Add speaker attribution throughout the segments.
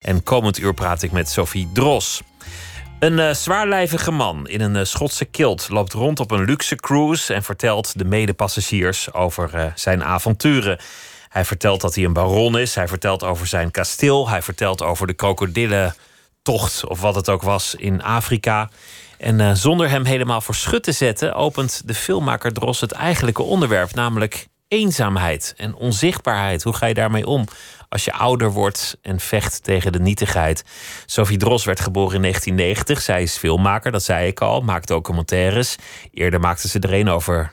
Speaker 1: En komend uur praat ik met Sophie Dros. Een zwaarlijvige man in een Schotse kilt loopt rond op een luxe cruise en vertelt de medepassagiers over zijn avonturen. Hij vertelt dat hij een baron is, hij vertelt over zijn kasteel, hij vertelt over de krokodillentocht of wat het ook was in Afrika. En zonder hem helemaal voor schut te zetten, opent de filmmaker Dros het eigenlijke onderwerp, namelijk eenzaamheid en onzichtbaarheid. Hoe ga je daarmee om als je ouder wordt en vecht tegen de nietigheid? Sophie Dros werd geboren in 1990. Zij is filmmaker, dat zei ik al, maakt documentaires. Eerder maakte ze er een over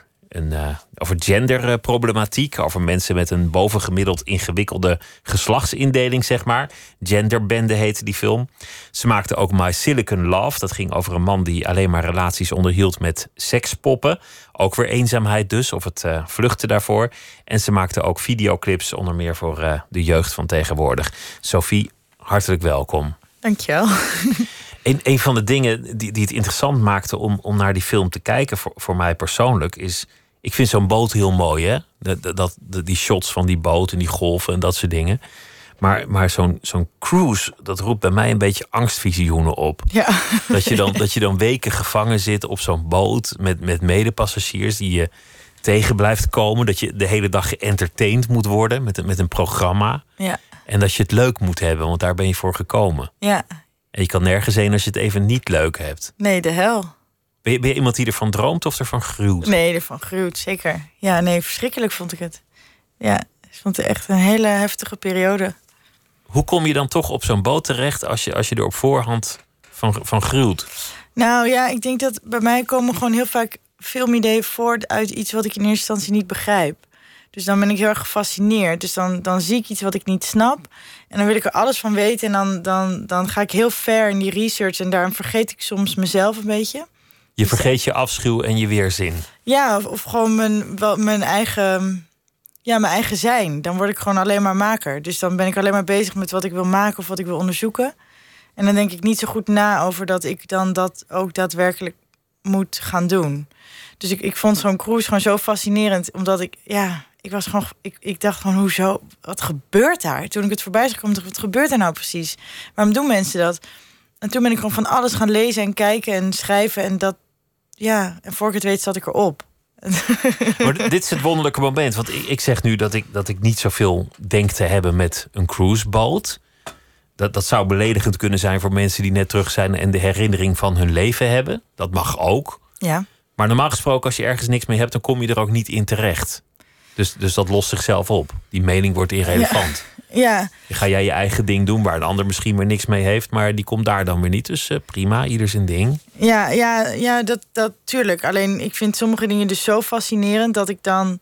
Speaker 1: genderproblematiek, over mensen met een bovengemiddeld ingewikkelde geslachtsindeling, zeg maar. Genderbende heette die film. Ze maakte ook My Silicon Love. Dat ging over een man die alleen maar relaties onderhield met sekspoppen. Ook weer eenzaamheid dus, of het vluchten daarvoor. En ze maakte ook videoclips, onder meer voor de jeugd van tegenwoordig. Sophie, hartelijk welkom.
Speaker 2: Dankjewel.
Speaker 1: Een van de dingen die het interessant maakte om naar die film te kijken, voor mij persoonlijk, is, ik vind zo'n boot heel mooi, hè? Die shots van die boot en die golven en dat soort dingen. Maar zo'n cruise, dat roept bij mij een beetje angstvisioenen op.
Speaker 2: Ja.
Speaker 1: Dat je dan weken gevangen zit op zo'n boot met medepassagiers die je tegen blijft komen. Dat je de hele dag geëntertained moet worden met een programma.
Speaker 2: Ja.
Speaker 1: En dat je het leuk moet hebben, want daar ben je voor gekomen.
Speaker 2: Ja.
Speaker 1: En je kan nergens heen als je het even niet leuk hebt.
Speaker 2: Nee, de hel.
Speaker 1: Ben je iemand die ervan droomt of ervan gruwt?
Speaker 2: Nee, ervan gruwt, zeker. Ja, nee, verschrikkelijk vond ik het. Ja, ik vond het echt een hele heftige periode.
Speaker 1: Hoe kom je dan toch op zo'n boot terecht als je er op voorhand van gruwt?
Speaker 2: Nou ja, ik denk dat bij mij komen gewoon heel vaak filmideeën voort uit iets wat ik in eerste instantie niet begrijp. Dus dan ben ik heel erg gefascineerd. Dus dan zie ik iets wat ik niet snap. En dan wil ik er alles van weten. En dan ga ik heel ver in die research. En daarom vergeet ik soms mezelf een beetje.
Speaker 1: Je vergeet je afschuw en je weerzin.
Speaker 2: Ja, of gewoon mijn eigen zijn. Dan word ik gewoon alleen maar maker. Dus dan ben ik alleen maar bezig met wat ik wil maken of wat ik wil onderzoeken. En dan denk ik niet zo goed na over dat ik dan dat ook daadwerkelijk moet gaan doen. Dus ik vond zo'n cruise gewoon zo fascinerend. Omdat ik dacht gewoon, hoezo? Wat gebeurt daar? Toen ik het voorbij zag, wat gebeurt er nou precies? Waarom doen mensen dat? En toen ben ik gewoon van alles gaan lezen en kijken en schrijven. En en voor ik het weet zat ik erop.
Speaker 1: Maar dit is het wonderlijke moment. Want ik zeg nu dat ik niet zoveel denk te hebben met een cruiseboot. Dat zou beledigend kunnen zijn voor mensen die net terug zijn en de herinnering van hun leven hebben. Dat mag ook.
Speaker 2: Ja.
Speaker 1: Maar normaal gesproken, als je ergens niks mee hebt, dan kom je er ook niet in terecht. Dus dat lost zichzelf op. Die mening wordt irrelevant.
Speaker 2: Ja.
Speaker 1: Dan ga jij je eigen ding doen waar een ander misschien weer niks mee heeft, maar die komt daar dan weer niet. Dus prima, ieder zijn ding.
Speaker 2: Ja, dat tuurlijk. Alleen ik vind sommige dingen dus zo fascinerend dat ik dan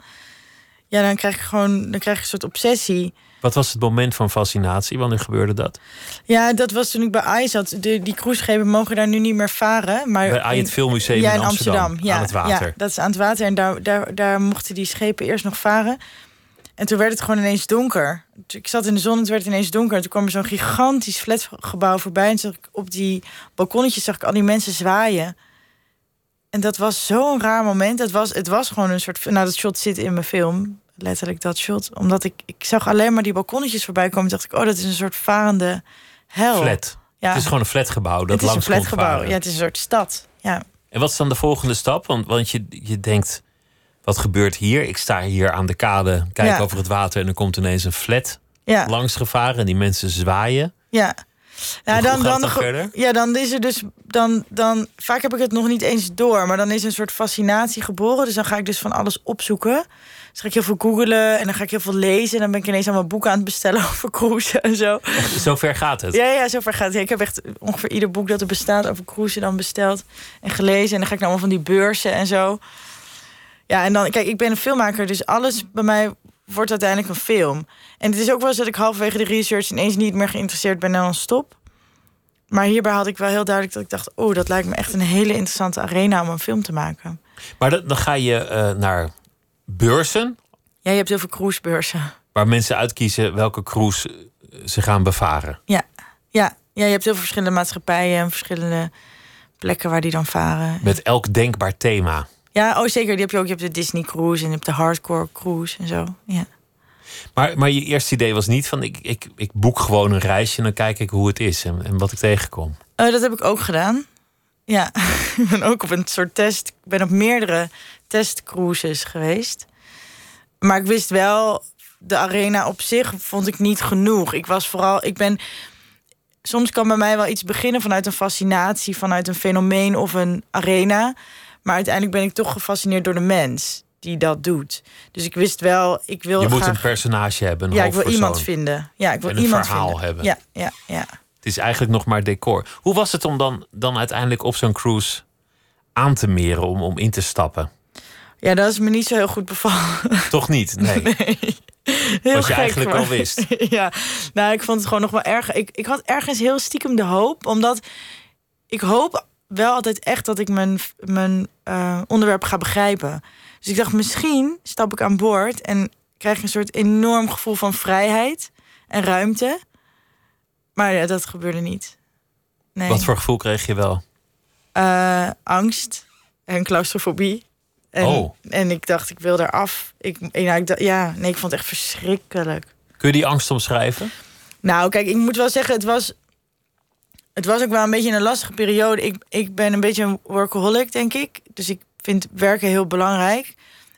Speaker 2: krijg je een soort obsessie.
Speaker 1: Wat was het moment van fascinatie? Wanneer gebeurde dat?
Speaker 2: Ja, dat was toen ik bij AI zat. Die cruiseschepen mogen daar nu niet meer varen. Maar
Speaker 1: bij AI, het Filmmuseum in Amsterdam.
Speaker 2: Ja,
Speaker 1: aan het water.
Speaker 2: Ja, dat is aan het water. En daar mochten die schepen eerst nog varen. En toen werd het gewoon ineens donker. Ik zat in de zon en het werd ineens donker. En toen kwam er zo'n gigantisch flatgebouw voorbij. En zag ik op die balkonnetjes zag ik al die mensen zwaaien. En dat was zo'n raar moment. Het was gewoon een soort... Nou, dat shot zit in mijn film. Letterlijk dat shot. Omdat ik zag alleen maar die balkonnetjes voorbij komen. Dacht ik, dat is een soort varende hel.
Speaker 1: Flat. Ja. Het is gewoon een flatgebouw.
Speaker 2: Het is een flatgebouw. Ja, het is een soort stad. Ja.
Speaker 1: En wat is dan de volgende stap? Want je denkt, wat gebeurt hier? Ik sta hier aan de kade, kijk over het water en er komt ineens een flat langs gevaren en die mensen zwaaien.
Speaker 2: Ja.
Speaker 1: Nou, dan verder?
Speaker 2: Ja, dan is er dus dan vaak heb ik het nog niet eens door, maar dan is een soort fascinatie geboren. Dus dan ga ik dus van alles opzoeken. Dus ga ik heel veel googlen en dan ga ik heel veel lezen. En dan ben ik ineens allemaal boeken aan het bestellen over cruisen en zo.
Speaker 1: Zo ver gaat het?
Speaker 2: Ja, zo ver gaat het. Ja, ik heb echt ongeveer ieder boek dat er bestaat over cruisen dan besteld en gelezen. En dan ga ik naar allemaal van die beurzen en zo. Ja, en dan, kijk, ik ben een filmmaker, dus alles bij mij wordt uiteindelijk een film. En het is ook wel eens dat ik halverwege de research ineens niet meer geïnteresseerd ben en dan stop. Maar hierbij had ik wel heel duidelijk dat ik dacht, dat lijkt me echt een hele interessante arena om een film te maken.
Speaker 1: Maar dan ga je naar beurzen.
Speaker 2: Ja, je hebt heel veel cruisebeurzen.
Speaker 1: Waar mensen uitkiezen welke cruise ze gaan bevaren.
Speaker 2: Ja, je hebt heel veel verschillende maatschappijen en verschillende plekken waar die dan varen.
Speaker 1: Met elk denkbaar thema.
Speaker 2: Ja, zeker. Die heb je ook. Je hebt de Disney cruise en je hebt de hardcore cruise en zo. Ja.
Speaker 1: Maar je eerste idee was niet van ik boek gewoon een reisje en dan kijk ik hoe het is en wat ik tegenkom.
Speaker 2: Dat heb ik ook gedaan. Ja, ik ben ook op een soort test. Ik ben op meerdere testcruises geweest. Maar ik wist wel, de arena op zich vond ik niet genoeg. Soms kan bij mij wel iets beginnen vanuit een fascinatie, vanuit een fenomeen of een arena. Maar uiteindelijk ben ik toch gefascineerd door de mens die dat doet. Dus ik wist wel, ik wil
Speaker 1: Je
Speaker 2: graag...
Speaker 1: moet een personage hebben, een
Speaker 2: Ja, ik wil
Speaker 1: hoofdpersoon.
Speaker 2: iemand vinden. Ja, ik wil
Speaker 1: en een
Speaker 2: iemand
Speaker 1: verhaal
Speaker 2: vinden.
Speaker 1: hebben.
Speaker 2: Ja.
Speaker 1: Het is eigenlijk nog maar decor. Hoe was het om dan uiteindelijk op zo'n cruise aan te meren, om in te stappen?
Speaker 2: Ja, dat is me niet zo heel goed bevallen.
Speaker 1: Toch niet? Nee.
Speaker 2: Heel
Speaker 1: Wat je
Speaker 2: gek,
Speaker 1: eigenlijk
Speaker 2: maar...
Speaker 1: al wist.
Speaker 2: Ja, nou, ik vond het gewoon nog wel erg. Ik had ergens heel stiekem de hoop, omdat ik hoop wel altijd echt dat ik mijn onderwerp ga begrijpen. Dus ik dacht, misschien stap ik aan boord en krijg ik een soort enorm gevoel van vrijheid en ruimte. Maar ja, dat gebeurde niet. Nee.
Speaker 1: Wat voor gevoel kreeg je wel?
Speaker 2: Angst en claustrofobie. En ik dacht, ik wil eraf. Ik vond het echt verschrikkelijk.
Speaker 1: Kun je die angst omschrijven?
Speaker 2: Nou, kijk, ik moet wel zeggen, het was ook wel een beetje een lastige periode. Ik ben een beetje een workaholic, denk ik. Dus ik vind werken heel belangrijk.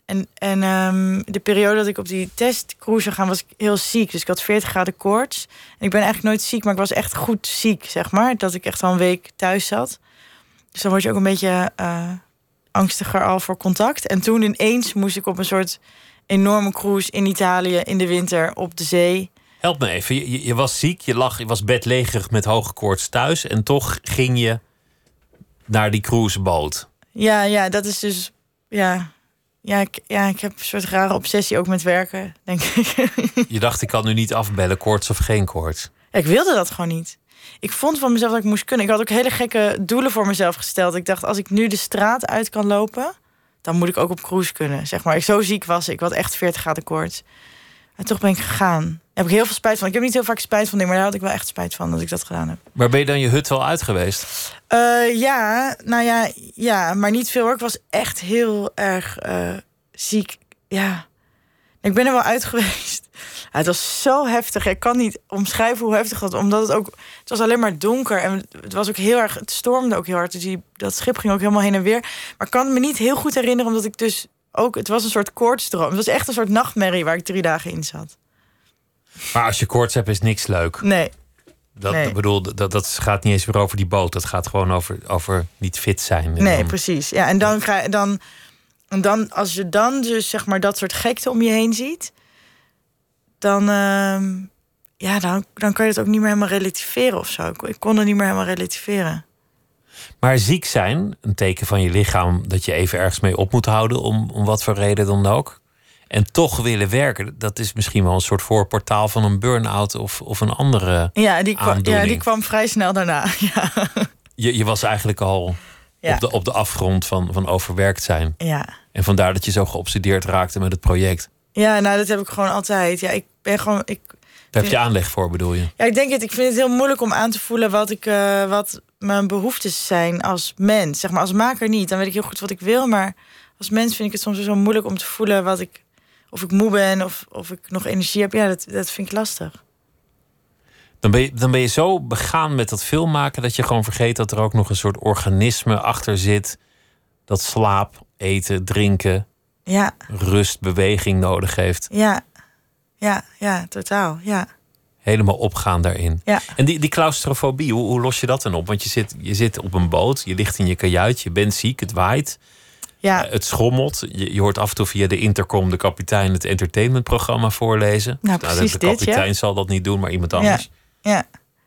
Speaker 2: En de periode dat ik op die testcruise gaan, was ik heel ziek. Dus ik had 40 graden koorts. En ik ben eigenlijk nooit ziek, maar ik was echt goed ziek, zeg maar. Dat ik echt al een week thuis zat. Dus dan word je ook een beetje angstiger al voor contact. En toen ineens moest ik op een soort enorme cruise in Italië in de winter op de zee.
Speaker 1: Help me even. Je was ziek, je was bedlegerig met hoge koorts thuis. En toch ging je naar die cruiseboot.
Speaker 2: Ja, dat is dus... Ik heb een soort rare obsessie ook met werken, denk ik.
Speaker 1: Je dacht, ik kan nu niet afbellen, koorts of geen koorts.
Speaker 2: Ja, ik wilde dat gewoon niet. Ik vond van mezelf dat ik moest kunnen. Ik had ook hele gekke doelen voor mezelf gesteld. Ik dacht, als ik nu de straat uit kan lopen, dan moet ik ook op cruise kunnen. Zeg maar, zo ziek was ik. Ik had echt 40 graden koorts. En toch ben ik gegaan. Daar heb ik heel veel spijt van. Ik heb niet heel vaak spijt van dingen, maar daar had ik wel echt spijt van dat ik dat gedaan heb.
Speaker 1: Maar ben je dan je hut wel uit geweest?
Speaker 2: Ja, maar niet veel hoor. Ik was echt heel erg ziek. Ja, ik ben er wel uit geweest. Ja, het was zo heftig. Ik kan niet omschrijven hoe heftig dat was. Omdat het was alleen maar donker. En het was ook heel erg, het stormde ook heel hard. Dus dat schip ging ook helemaal heen en weer. Maar ik kan het me niet heel goed herinneren, omdat ik dus ook... Het was een soort koortsdroom. Het was echt een soort nachtmerrie waar ik 3 dagen in zat.
Speaker 1: Maar als je koorts hebt, is niks leuk.
Speaker 2: Nee.
Speaker 1: Ik bedoel, dat gaat niet eens meer over die boot. Dat gaat gewoon over niet fit zijn.
Speaker 2: Nee, precies. Ja, en dan als je dan dus zeg maar dat soort gekte om je heen ziet, dan kan je het ook niet meer helemaal relativeren of zo. Ik kon het niet meer helemaal relativeren.
Speaker 1: Maar ziek zijn, een teken van je lichaam dat je even ergens mee op moet houden, om wat voor reden dan ook. En toch willen werken, dat is misschien wel een soort voorportaal van een burn-out of een andere aandoening.
Speaker 2: Die kwam vrij snel daarna. Ja.
Speaker 1: Je was eigenlijk al op de afgrond van overwerkt zijn.
Speaker 2: Ja.
Speaker 1: En vandaar dat je zo geobsedeerd raakte met het project.
Speaker 2: Ja, nou, dat heb ik gewoon altijd. Ja, ik ben gewoon...
Speaker 1: Daar heb je aanleg voor, bedoel je?
Speaker 2: Ja, ik denk het. Ik vind het heel moeilijk om aan te voelen wat mijn behoeftes zijn als mens. Zeg maar, als maker niet. Dan weet ik heel goed wat ik wil. Maar als mens vind ik het soms zo moeilijk om te voelen of ik moe ben of ik nog energie heb. Ja, dat vind ik lastig.
Speaker 1: Dan ben je zo begaan met dat filmmaken dat je gewoon vergeet dat er ook nog een soort organisme achter zit. Dat slaap, eten, drinken, rust, beweging nodig heeft.
Speaker 2: Ja, totaal. Ja.
Speaker 1: Helemaal opgaan daarin.
Speaker 2: Ja.
Speaker 1: En die claustrofobie, hoe los je dat dan op? Want je zit op een boot, je ligt in je kajuit, je bent ziek, het waait.
Speaker 2: Ja.
Speaker 1: Het schommelt. Je hoort af en toe via de intercom de kapitein het entertainmentprogramma voorlezen.
Speaker 2: Nou, precies
Speaker 1: de kapitein zal dat niet doen, maar iemand anders.
Speaker 2: Ja.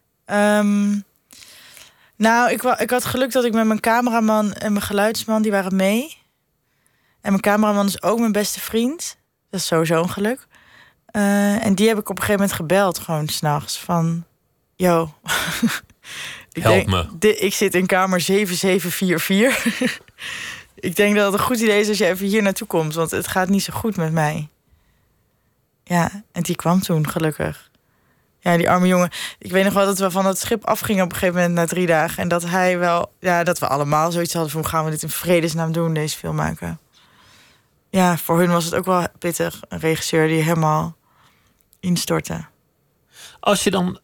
Speaker 2: Ik had geluk dat ik met mijn cameraman en mijn geluidsman, die waren mee. En mijn cameraman is ook mijn beste vriend. Dat is sowieso een geluk. En die heb ik op een gegeven moment gebeld, gewoon 's nachts. Van, yo,
Speaker 1: help me.
Speaker 2: Ik zit in kamer 7744. Ik denk dat het een goed idee is als je even hier naartoe komt. Want het gaat niet zo goed met mij. Ja, en die kwam toen, gelukkig. Ja, die arme jongen. Ik weet nog wel dat we van het schip afgingen op een gegeven moment na 3 dagen. En dat hij wel... Ja, dat we allemaal zoiets hadden van, hoe gaan we dit in vredesnaam doen, deze film maken? Ja, voor hun was het ook wel pittig. Een regisseur die helemaal instorten.
Speaker 1: Als je dan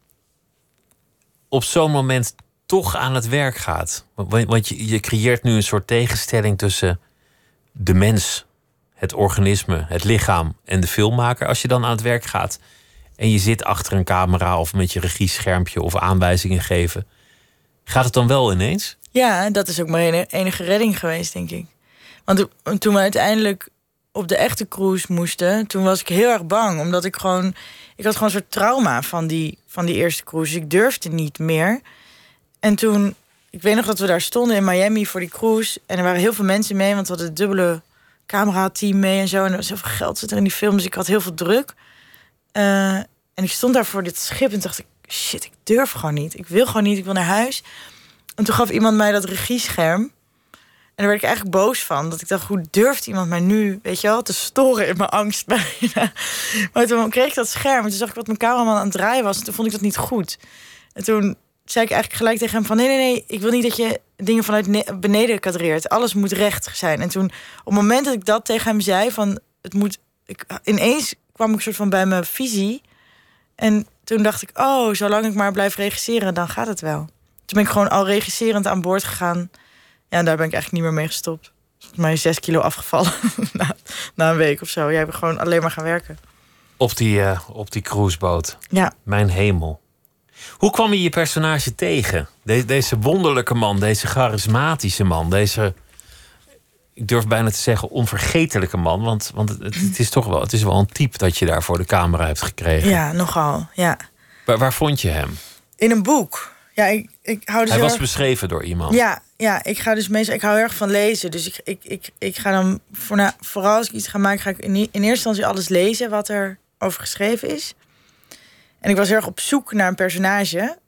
Speaker 1: op zo'n moment toch aan het werk gaat. Want je creëert nu een soort tegenstelling tussen de mens, het organisme, het lichaam en de filmmaker. Als je dan aan het werk gaat en je zit achter een camera of met je regieschermpje of aanwijzingen geven, gaat het dan wel ineens?
Speaker 2: Ja, dat is ook mijn enige redding geweest, denk ik. Want toen we uiteindelijk op de echte cruise moesten, toen was ik heel erg bang. Omdat ik had gewoon een soort trauma van die eerste cruise. Dus ik durfde niet meer. En toen, ik weet nog dat we daar stonden in Miami voor die cruise. En er waren heel veel mensen mee, want we hadden het dubbele camerateam mee en zo. En er was zoveel geld zit er in die film, dus ik had heel veel druk. En ik stond daar voor dit schip en dacht ik, shit, ik durf gewoon niet. Ik wil gewoon niet, ik wil naar huis. En toen gaf iemand mij dat regiescherm. En daar werd ik eigenlijk boos van. Dat ik dacht, hoe durft iemand mij nu, weet je wel, te storen in mijn angst bijna. Maar toen kreeg ik dat scherm. En toen zag ik wat mijn cameraman aan het draaien was. En toen vond ik dat niet goed. En toen zei ik eigenlijk gelijk tegen hem van, nee, ik wil niet dat je dingen vanuit beneden kadreert. Alles moet recht zijn. En toen, op het moment dat ik dat tegen hem zei, van ineens kwam ik soort van bij mijn visie. En toen dacht ik, zolang ik maar blijf regisseren, dan gaat het wel. Toen ben ik gewoon al regisserend aan boord gegaan. Ja, en daar ben ik eigenlijk niet meer mee gestopt. Volgens mij 6 kilo afgevallen na een week of zo. Jij bent gewoon alleen maar gaan werken.
Speaker 1: Op die cruiseboot.
Speaker 2: Ja.
Speaker 1: Mijn hemel. Hoe kwam je personage tegen? Deze wonderlijke man, deze charismatische man, deze, ik durf bijna te zeggen, onvergetelijke man. Want het is toch wel, het is wel een type dat je daar voor de camera hebt gekregen.
Speaker 2: Ja, nogal, ja.
Speaker 1: Waar vond je hem?
Speaker 2: In een boek. Ja, ik hou dus
Speaker 1: Hij was beschreven door iemand.
Speaker 2: Ja, ik ga dus meestal, ik hou erg van lezen. Dus ik ga dan, vooral als ik iets ga maken, ga ik in eerste instantie alles lezen wat er over geschreven is. En ik was erg op zoek naar een personage.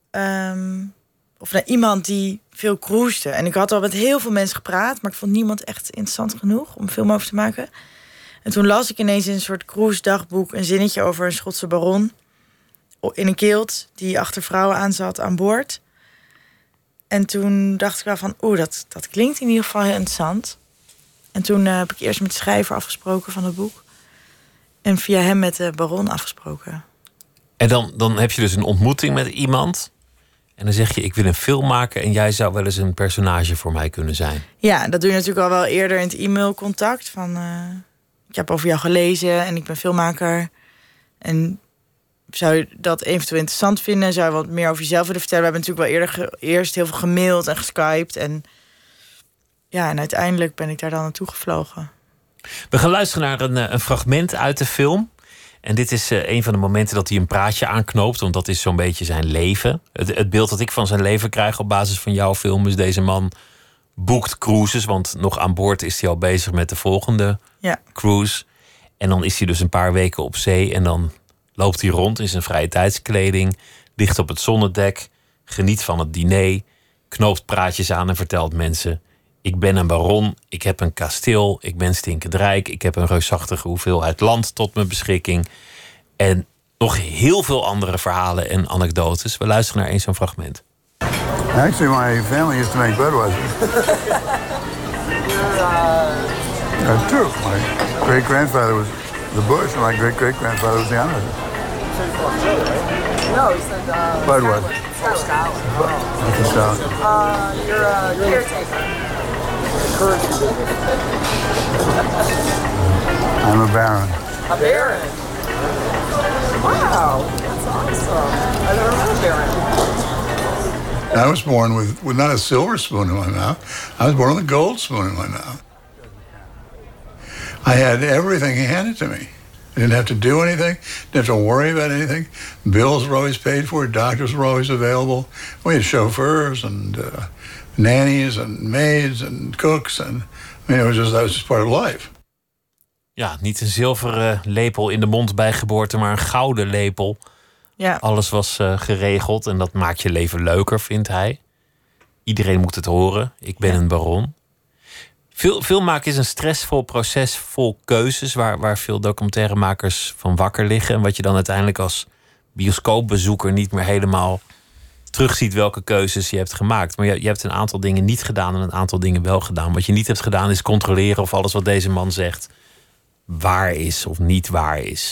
Speaker 2: Of naar iemand die veel cruisde. En ik had al met heel veel mensen gepraat, maar ik vond niemand echt interessant genoeg om een film over te maken. En toen las ik ineens in een soort cruise dagboek een zinnetje over een Schotse baron in een kilt die achter vrouwen aan zat aan boord. En toen dacht ik wel van, dat klinkt in ieder geval heel interessant. En toen heb ik eerst met de schrijver afgesproken van het boek. En via hem met de baron afgesproken.
Speaker 1: En dan heb je dus een ontmoeting met iemand. En dan zeg je, ik wil een film maken en jij zou wel eens een personage voor mij kunnen zijn. Ja,
Speaker 2: dat doe je natuurlijk al wel eerder in het e-mailcontact. Van, ik heb over jou gelezen en ik ben filmmaker. En zou je dat eventueel interessant vinden? Zou je wat meer over jezelf willen vertellen? We hebben natuurlijk wel eerst heel veel gemaild en geskyped. En uiteindelijk ben ik daar dan naartoe gevlogen.
Speaker 1: We gaan luisteren naar een fragment uit de film. En dit is een van de momenten dat hij een praatje aanknoopt. Want dat is zo'n beetje zijn leven. Het beeld dat ik van zijn leven krijg op basis van jouw film is, deze man boekt cruises. Want nog aan boord is hij al bezig met de volgende cruise. En dan is hij dus een paar weken op zee. En dan loopt hij rond in zijn vrije tijdskleding. Ligt op het zonnedek. Geniet van het diner. Knoopt praatjes aan en vertelt mensen: ik ben een baron, ik heb een kasteel, ik ben stinkend rijk, ik heb een reusachtige hoeveelheid land tot mijn beschikking. En nog heel veel andere verhalen en anekdotes. We luisteren naar zo'n fragment.
Speaker 3: Actually, my family used to make Budweiser. True. My great-grandfather was the Bush, and my great-great-grandfather was the Anderson.
Speaker 4: No, he said
Speaker 3: Budweiser.
Speaker 4: Stout.
Speaker 3: You're
Speaker 4: a caretaker.
Speaker 3: I'm a baron.
Speaker 4: A baron? Wow, that's awesome. I never met a baron.
Speaker 3: I was born with not a silver spoon in my mouth. I was born with a gold spoon in my mouth. I had everything handed to me. I didn't have to do anything. Didn't have to worry about anything. Bills were always paid for. Doctors were always available. We had chauffeurs and nannies and maids and cooks. And that was just part of life.
Speaker 1: Ja, niet een zilveren lepel in de mond bij geboorte, maar een gouden lepel.
Speaker 2: Ja.
Speaker 1: Alles was geregeld en dat maakt je leven leuker, vindt hij. Iedereen moet het horen. Ik ben een baron. Film maken is een stressvol proces vol keuzes waar veel documentairemakers van wakker liggen. En wat je dan uiteindelijk als bioscoopbezoeker niet meer helemaal terugziet welke keuzes je hebt gemaakt. Maar je hebt een aantal dingen niet gedaan en een aantal dingen wel gedaan. Wat je niet hebt gedaan is controleren of alles wat deze man zegt waar is of niet waar is.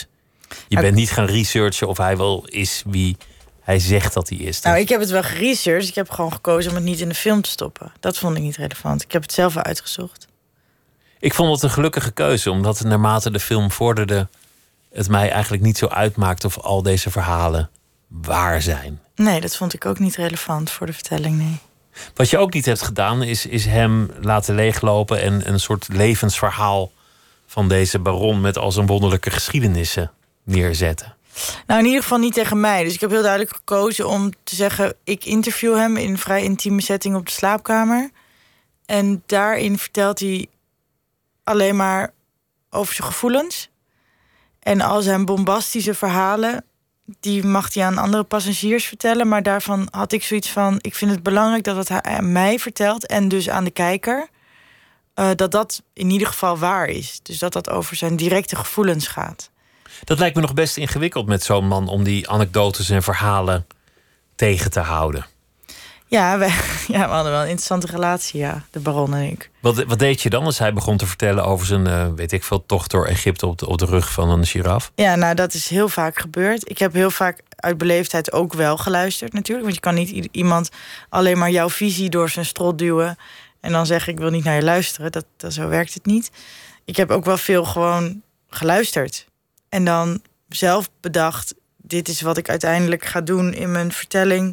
Speaker 1: Je bent niet gaan researchen of hij wel is wie hij zegt dat hij is.
Speaker 2: Nou, ik heb het wel geresearched. Ik heb gewoon gekozen om het niet in de film te stoppen. Dat vond ik niet relevant. Ik heb het zelf wel uitgezocht.
Speaker 1: Ik vond het een gelukkige keuze, omdat naarmate de film vorderde, het mij eigenlijk niet zo uitmaakt of al deze verhalen waar zijn.
Speaker 2: Nee, dat vond ik ook niet relevant voor de vertelling, nee.
Speaker 1: Wat je ook niet hebt gedaan, is hem laten leeglopen en een soort levensverhaal van deze baron met al zijn wonderlijke geschiedenissen neerzetten.
Speaker 2: Nou, in ieder geval niet tegen mij. Dus ik heb heel duidelijk gekozen om te zeggen, ik interview hem in een vrij intieme setting op de slaapkamer. En daarin vertelt hij alleen maar over zijn gevoelens. En al zijn bombastische verhalen, die mag hij aan andere passagiers vertellen. Maar daarvan had ik zoiets van, ik vind het belangrijk dat wat hij aan mij vertelt en dus aan de kijker, dat in ieder geval waar is. Dus dat over zijn directe gevoelens gaat.
Speaker 1: Dat lijkt me nog best ingewikkeld met zo'n man om die anekdotes en verhalen tegen te houden.
Speaker 2: Ja, we hadden wel een interessante relatie, ja, de baron en ik.
Speaker 1: Wat deed je dan als hij begon te vertellen over zijn, weet ik veel, tocht door Egypte op de rug van een giraf?
Speaker 2: Ja, nou, dat is heel vaak gebeurd. Ik heb heel vaak uit beleefdheid ook wel geluisterd natuurlijk. Want je kan niet iemand alleen maar jouw visie door zijn strot duwen en dan zeggen, ik wil niet naar je luisteren. Zo werkt het niet. Ik heb ook wel veel gewoon geluisterd. En dan zelf bedacht, dit is wat ik uiteindelijk ga doen in mijn vertelling.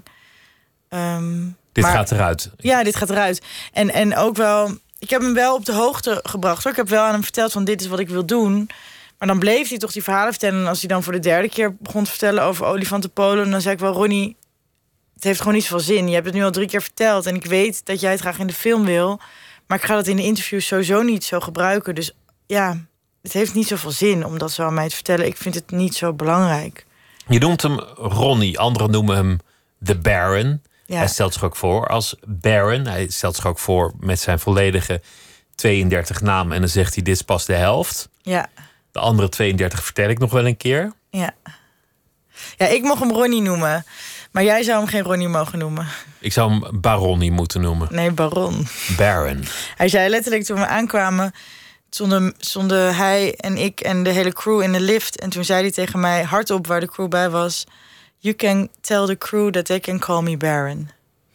Speaker 1: Dit gaat eruit.
Speaker 2: Ja, dit gaat eruit. En ook wel, ik heb hem wel op de hoogte gebracht, hoor. Ik heb wel aan hem verteld van, dit is wat ik wil doen. Maar dan bleef hij toch die verhalen vertellen. En als hij dan voor de derde keer begon te vertellen over olifantenpolen, dan zei ik wel, Ronnie, het heeft gewoon niet zoveel zin. Je hebt het nu al 3 keer verteld. En ik weet dat jij het graag in de film wil. Maar ik ga dat in de interviews sowieso niet zo gebruiken. Dus ja, het heeft niet zoveel zin om dat zo aan mij te vertellen. Ik vind het niet zo belangrijk.
Speaker 1: Je noemt hem Ronnie. Anderen noemen hem de Baron.
Speaker 2: Ja.
Speaker 1: Hij stelt zich ook voor als Baron. Hij stelt zich ook voor met zijn volledige 32 namen. En dan zegt hij, dit is pas de helft.
Speaker 2: Ja.
Speaker 1: De andere 32 vertel ik nog wel een keer.
Speaker 2: Ja. Ja, ik mocht hem Ronnie noemen. Maar jij zou hem geen Ronnie mogen noemen.
Speaker 1: Ik zou hem Baronnie moeten noemen.
Speaker 2: Nee, Baron.
Speaker 1: Baron.
Speaker 2: Hij zei letterlijk toen we aankwamen, stonden hij en ik en de hele crew in de lift. En toen zei hij tegen mij hardop, waar de crew bij was, you can tell the crew that they can call me Baron.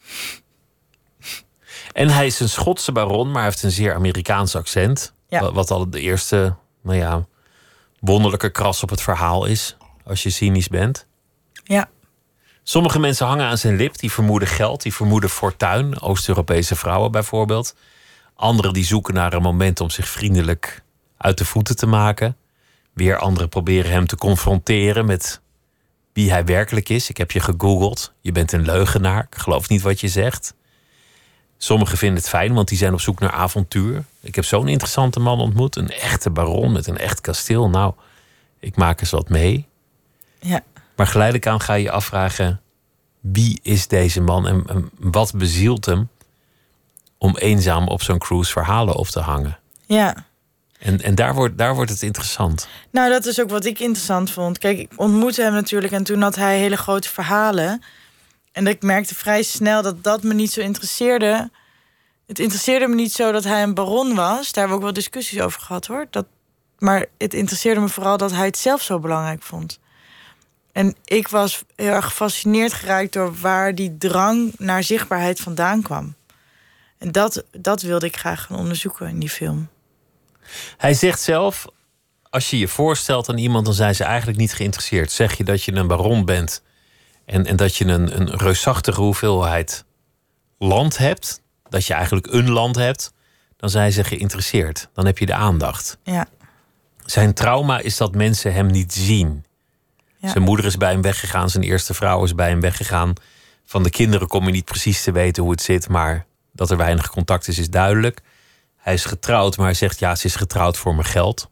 Speaker 1: En hij is een Schotse baron, maar hij heeft een zeer Amerikaans accent.
Speaker 2: Ja.
Speaker 1: Wat al de eerste, wonderlijke kras op het verhaal is. Als je cynisch bent.
Speaker 2: Ja.
Speaker 1: Sommige mensen hangen aan zijn lip. Die vermoeden geld, die vermoeden fortuin. Oost-Europese vrouwen bijvoorbeeld. Anderen die zoeken naar een moment om zich vriendelijk uit de voeten te maken. Weer anderen proberen hem te confronteren met wie hij werkelijk is. Ik heb je gegoogeld. Je bent een leugenaar. Ik geloof niet wat je zegt. Sommigen vinden het fijn, want die zijn op zoek naar avontuur. Ik heb zo'n interessante man ontmoet. Een echte baron met een echt kasteel. Nou, ik maak eens wat mee.
Speaker 2: Ja.
Speaker 1: Maar geleidelijk aan ga je je afvragen, wie is deze man en wat bezielt hem om eenzaam op zo'n cruise verhalen op te hangen?
Speaker 2: Ja.
Speaker 1: En daar wordt het interessant.
Speaker 2: Nou, dat is ook wat ik interessant vond. Kijk, ik ontmoette hem natuurlijk en toen had hij hele grote verhalen. En ik merkte vrij snel dat me niet zo interesseerde. Het interesseerde me niet zo dat hij een baron was. Daar hebben we ook wel discussies over gehad, hoor. Maar het interesseerde me vooral dat hij het zelf zo belangrijk vond. En ik was heel erg gefascineerd geraakt door waar die drang naar zichtbaarheid vandaan kwam. En dat wilde ik graag gaan onderzoeken in die film.
Speaker 1: Hij zegt zelf, als je je voorstelt aan iemand, dan zijn ze eigenlijk niet geïnteresseerd. Zeg je dat je een baron bent en dat je een reusachtige hoeveelheid land hebt, dat je eigenlijk een land hebt, dan zijn ze geïnteresseerd. Dan heb je de aandacht.
Speaker 2: Ja.
Speaker 1: Zijn trauma is dat mensen hem niet zien.
Speaker 2: Ja.
Speaker 1: Zijn moeder is bij hem weggegaan, zijn eerste vrouw is bij hem weggegaan. Van de kinderen kom je niet precies te weten hoe het zit, maar dat er weinig contact is duidelijk. Hij is getrouwd, maar hij zegt, ja, ze is getrouwd voor mijn geld.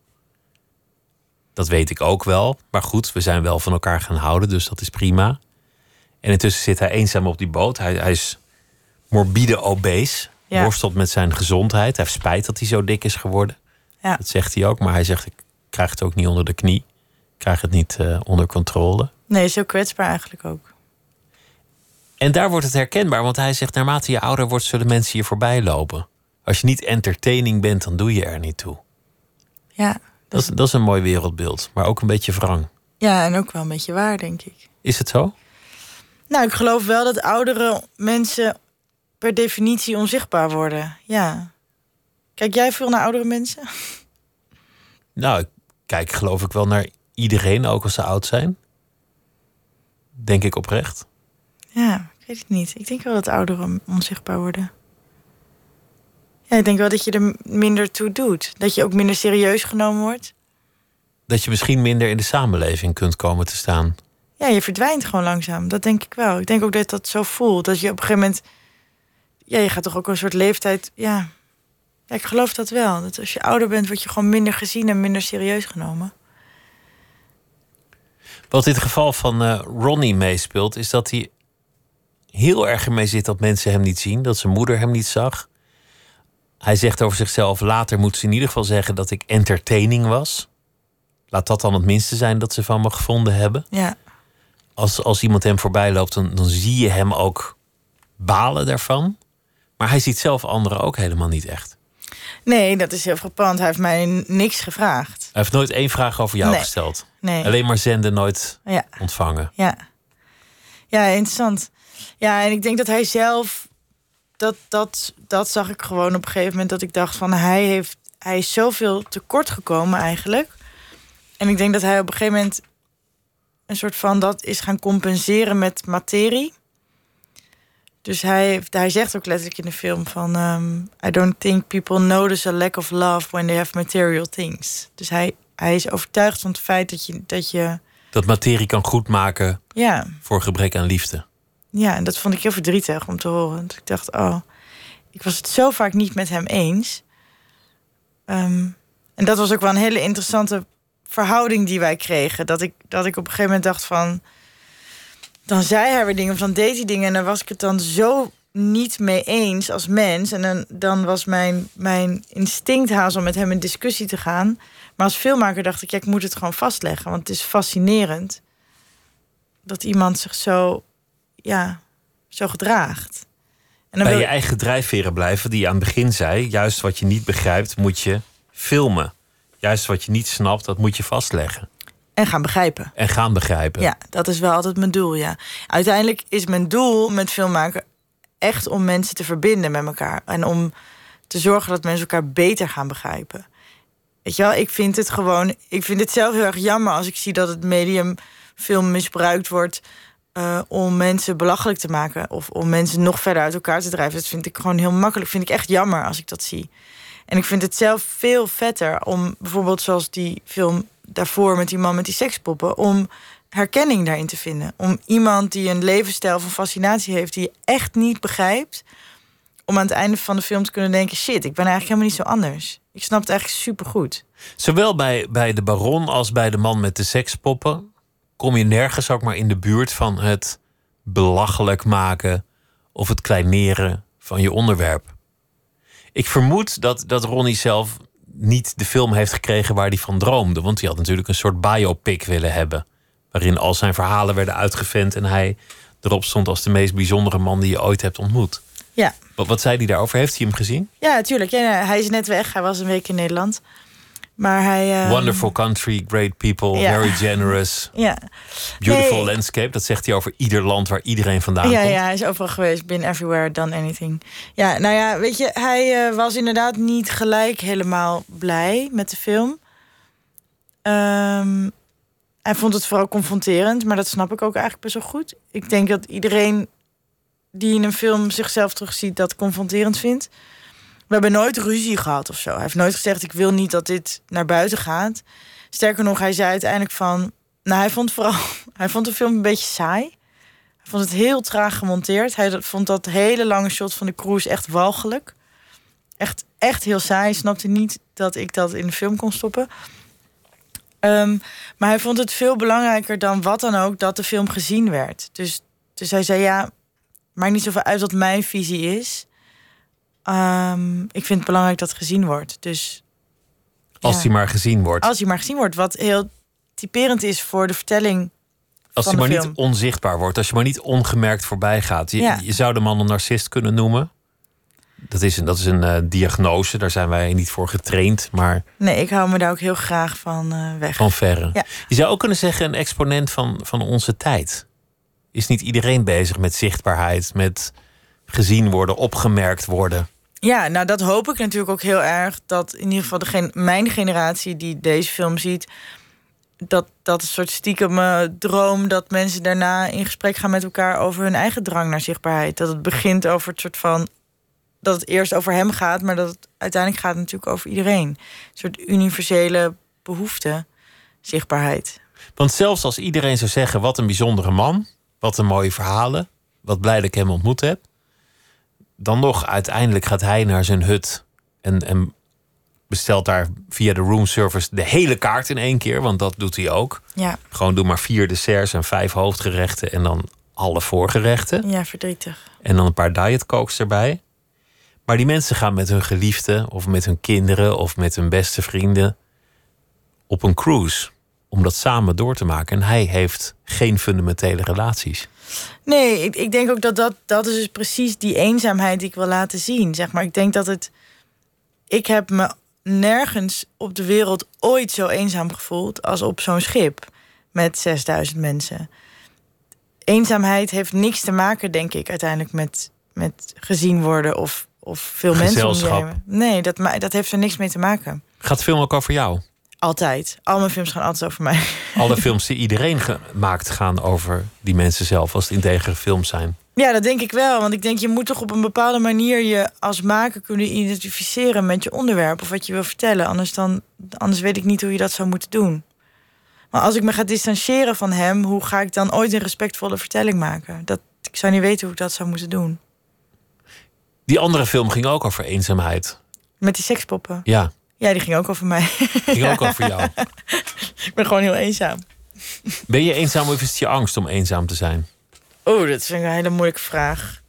Speaker 1: Dat weet ik ook wel. Maar goed, we zijn wel van elkaar gaan houden, dus dat is prima. En intussen zit hij eenzaam op die boot. Hij is morbide obese,
Speaker 2: Ja.
Speaker 1: worstelt met zijn gezondheid. Hij heeft spijt dat hij zo dik is geworden.
Speaker 2: Ja.
Speaker 1: Dat zegt hij ook, maar hij zegt, ik krijg het ook niet onder de knie. Ik krijg het niet onder controle.
Speaker 2: Nee, is heel kwetsbaar eigenlijk ook.
Speaker 1: En daar wordt het herkenbaar, want hij zegt, naarmate je ouder wordt, zullen mensen je voorbij lopen. Als je niet entertaining bent, dan doe je er niet toe.
Speaker 2: Ja.
Speaker 1: Dat is een mooi wereldbeeld, maar ook een beetje wrang.
Speaker 2: Ja, en ook wel een beetje waar, denk ik.
Speaker 1: Is het zo?
Speaker 2: Nou, ik geloof wel dat oudere mensen per definitie onzichtbaar worden. Ja. Kijk jij veel naar oudere mensen?
Speaker 1: Nou, ik kijk geloof ik wel naar iedereen, ook als ze oud zijn. Denk ik oprecht.
Speaker 2: Ja, ik weet het niet. Ik denk wel dat ouderen onzichtbaar worden. Ja, ik denk wel dat je er minder toe doet. Dat je ook minder serieus genomen wordt.
Speaker 1: Dat je misschien minder in de samenleving kunt komen te staan.
Speaker 2: Ja, je verdwijnt gewoon langzaam. Dat denk ik wel. Ik denk ook dat dat zo voelt. Dat je op een gegeven moment... Ja, je gaat toch ook een soort leeftijd... Ja, ik geloof dat wel. Dat als je ouder bent, word je gewoon minder gezien en minder serieus genomen.
Speaker 1: Wat in het geval van Ronnie meespeelt, is dat hij heel erg ermee zit dat mensen hem niet zien. Dat zijn moeder hem niet zag. Hij zegt over zichzelf, later moet ze in ieder geval zeggen dat ik entertaining was. Laat dat dan het minste zijn dat ze van me gevonden hebben.
Speaker 2: Ja.
Speaker 1: Als iemand hem voorbij loopt, dan zie je hem ook balen daarvan. Maar hij ziet zelf anderen ook helemaal niet echt.
Speaker 2: Nee, dat is heel frappant. Hij heeft mij niks gevraagd.
Speaker 1: Hij heeft nooit één vraag over jou gesteld.
Speaker 2: Nee.
Speaker 1: Alleen maar zenden, nooit ontvangen.
Speaker 2: Ja. Ja, interessant. Ja, en ik denk dat hij zelf... Dat zag ik gewoon op een gegeven moment. Dat ik dacht van hij is zoveel tekort gekomen eigenlijk. En ik denk dat hij op een gegeven moment een soort van dat is gaan compenseren met materie. Dus hij zegt ook letterlijk in de film van... I don't think people notice a lack of love when they have material things. Dus hij is overtuigd van het feit dat materie
Speaker 1: kan goedmaken voor gebrek aan liefde.
Speaker 2: Ja, en dat vond ik heel verdrietig om te horen. Dus ik dacht, ik was het zo vaak niet met hem eens. En dat was ook wel een hele interessante verhouding die wij kregen. Dat ik op een gegeven moment dacht van... Dan zei hij weer dingen of dan deed hij dingen... en dan was ik het dan zo niet mee eens als mens. En dan was mijn instinct haast om met hem in discussie te gaan. Maar als filmmaker dacht ik, ik moet het gewoon vastleggen. Want het is fascinerend dat iemand zich zo gedraagt. En dan
Speaker 1: bij je eigen drijfveren blijven, die je aan het begin zei. Juist wat je niet begrijpt, moet je filmen. Juist wat je niet snapt, dat moet je vastleggen.
Speaker 2: En gaan begrijpen. Ja, dat is wel altijd mijn doel, ja. Uiteindelijk is mijn doel met filmmaken echt om mensen te verbinden met elkaar. En om te zorgen dat mensen elkaar beter gaan begrijpen. Weet je wel, ik vind het zelf heel erg jammer als ik zie dat het medium film misbruikt wordt... om mensen belachelijk te maken of om mensen nog verder uit elkaar te drijven. Dat vind ik gewoon heel makkelijk. Vind ik echt jammer als ik dat zie. En ik vind het zelf veel vetter om bijvoorbeeld zoals die film daarvoor met die man met die sekspoppen, om herkenning daarin te vinden. Om iemand die een levensstijl van fascinatie heeft die je echt niet begrijpt, om aan het einde van de film te kunnen denken, shit, ik ben eigenlijk helemaal niet zo anders. Ik snap het eigenlijk supergoed.
Speaker 1: Zowel bij de baron als bij de man met de sekspoppen kom je nergens ook maar in de buurt van het belachelijk maken of het kleineren van je onderwerp. Ik vermoed dat Ronnie zelf niet de film heeft gekregen waar hij van droomde. Want hij had natuurlijk een soort biopic willen hebben. Waarin al zijn verhalen werden uitgevent en hij erop stond als de meest bijzondere man die je ooit hebt ontmoet.
Speaker 2: Ja.
Speaker 1: Wat zei hij daarover? Heeft hij hem gezien?
Speaker 2: Ja, natuurlijk. Ja, hij is net weg. Hij was een week in Nederland. Maar hij...
Speaker 1: Wonderful country, great people, very generous.
Speaker 2: Ja.
Speaker 1: Beautiful landscape. Dat zegt hij over ieder land waar iedereen vandaan komt.
Speaker 2: Ja, hij is overal geweest. Been everywhere, done anything. Ja, nou ja, weet je, hij was inderdaad niet gelijk helemaal blij met de film. Hij vond het vooral confronterend, maar dat snap ik ook eigenlijk best wel goed. Ik denk dat iedereen die in een film zichzelf terugziet dat confronterend vindt. We hebben nooit ruzie gehad of zo. Hij heeft nooit gezegd, ik wil niet dat dit naar buiten gaat. Sterker nog, hij zei uiteindelijk van... Nou, hij vond de film een beetje saai. Hij vond het heel traag gemonteerd. Hij vond dat hele lange shot van de cruise echt walgelijk. Echt heel saai. Hij snapte niet dat ik dat in de film kon stoppen. Maar hij vond het veel belangrijker dan wat dan ook dat de film gezien werd. Dus hij zei, ja, maakt niet zoveel uit wat mijn visie is. Ik vind het belangrijk dat het gezien wordt. Dus,
Speaker 1: als hij maar gezien wordt.
Speaker 2: Als hij maar gezien wordt, wat heel typerend is voor de vertelling.
Speaker 1: Als hij maar niet onzichtbaar wordt, als je maar niet ongemerkt voorbij gaat. Je zou de man een narcist kunnen noemen. Dat is een diagnose, daar zijn wij niet voor getraind, maar
Speaker 2: Nee, ik hou me daar ook heel graag van weg.
Speaker 1: van verre.
Speaker 2: Ja.
Speaker 1: Je zou ook kunnen zeggen een exponent van onze tijd. Is niet iedereen bezig met zichtbaarheid, met gezien worden, opgemerkt worden?
Speaker 2: Ja, nou dat hoop ik natuurlijk ook heel erg. Dat in ieder geval mijn generatie die deze film ziet... dat een soort stiekem droom dat mensen daarna in gesprek gaan met elkaar... over hun eigen drang naar zichtbaarheid. Dat het begint over het soort van... dat het eerst over hem gaat, maar dat het uiteindelijk gaat natuurlijk over iedereen. Een soort universele behoefte, zichtbaarheid.
Speaker 1: Want zelfs als iedereen zou zeggen, wat een bijzondere man... wat een mooie verhalen, wat blij dat ik hem ontmoet heb... dan nog, uiteindelijk gaat hij naar zijn hut... en bestelt daar via de roomservice de hele kaart in 1 keer... want dat doet hij ook.
Speaker 2: Ja,
Speaker 1: Gewoon doe maar 4 desserts en 5 hoofdgerechten... en dan alle voorgerechten.
Speaker 2: ja, verdrietig.
Speaker 1: En dan een paar diet cokes erbij. Maar die mensen gaan met hun geliefden... of met hun kinderen of met hun beste vrienden... op een cruise om dat samen door te maken. En hij heeft geen fundamentele relaties.
Speaker 2: Nee, ik denk ook dat is dus precies die eenzaamheid die ik wil laten zien. Zeg maar, ik denk dat het... Ik heb me nergens op de wereld ooit zo eenzaam gevoeld... als op zo'n schip met 6000 mensen. Eenzaamheid heeft niks te maken, denk ik, uiteindelijk met gezien worden of veel mensen om je
Speaker 1: Gezelschap.
Speaker 2: heen. Nee, dat heeft er niks mee te maken.
Speaker 1: Gaat de film ook over jou?
Speaker 2: Altijd. Al mijn films gaan altijd over mij.
Speaker 1: Alle films die iedereen maakt gaan over die mensen zelf... als het integere films zijn.
Speaker 2: Ja, dat denk ik wel. Want ik denk, je moet toch op een bepaalde manier... je als maker kunnen identificeren met je onderwerp... of wat je wil vertellen. Anders weet ik niet hoe je dat zou moeten doen. Maar als ik me ga distancieren van hem... hoe ga ik dan ooit een respectvolle vertelling maken? Ik zou niet weten hoe ik dat zou moeten doen.
Speaker 1: Die andere film ging ook over eenzaamheid.
Speaker 2: Met die sekspoppen.
Speaker 1: Ja,
Speaker 2: Ja, die ging ook over mij.
Speaker 1: ging ook over jou.
Speaker 2: Ik ben gewoon heel eenzaam.
Speaker 1: Ben je eenzaam of is het je angst om eenzaam te zijn?
Speaker 2: Oh, dat vind ik een hele moeilijke vraag.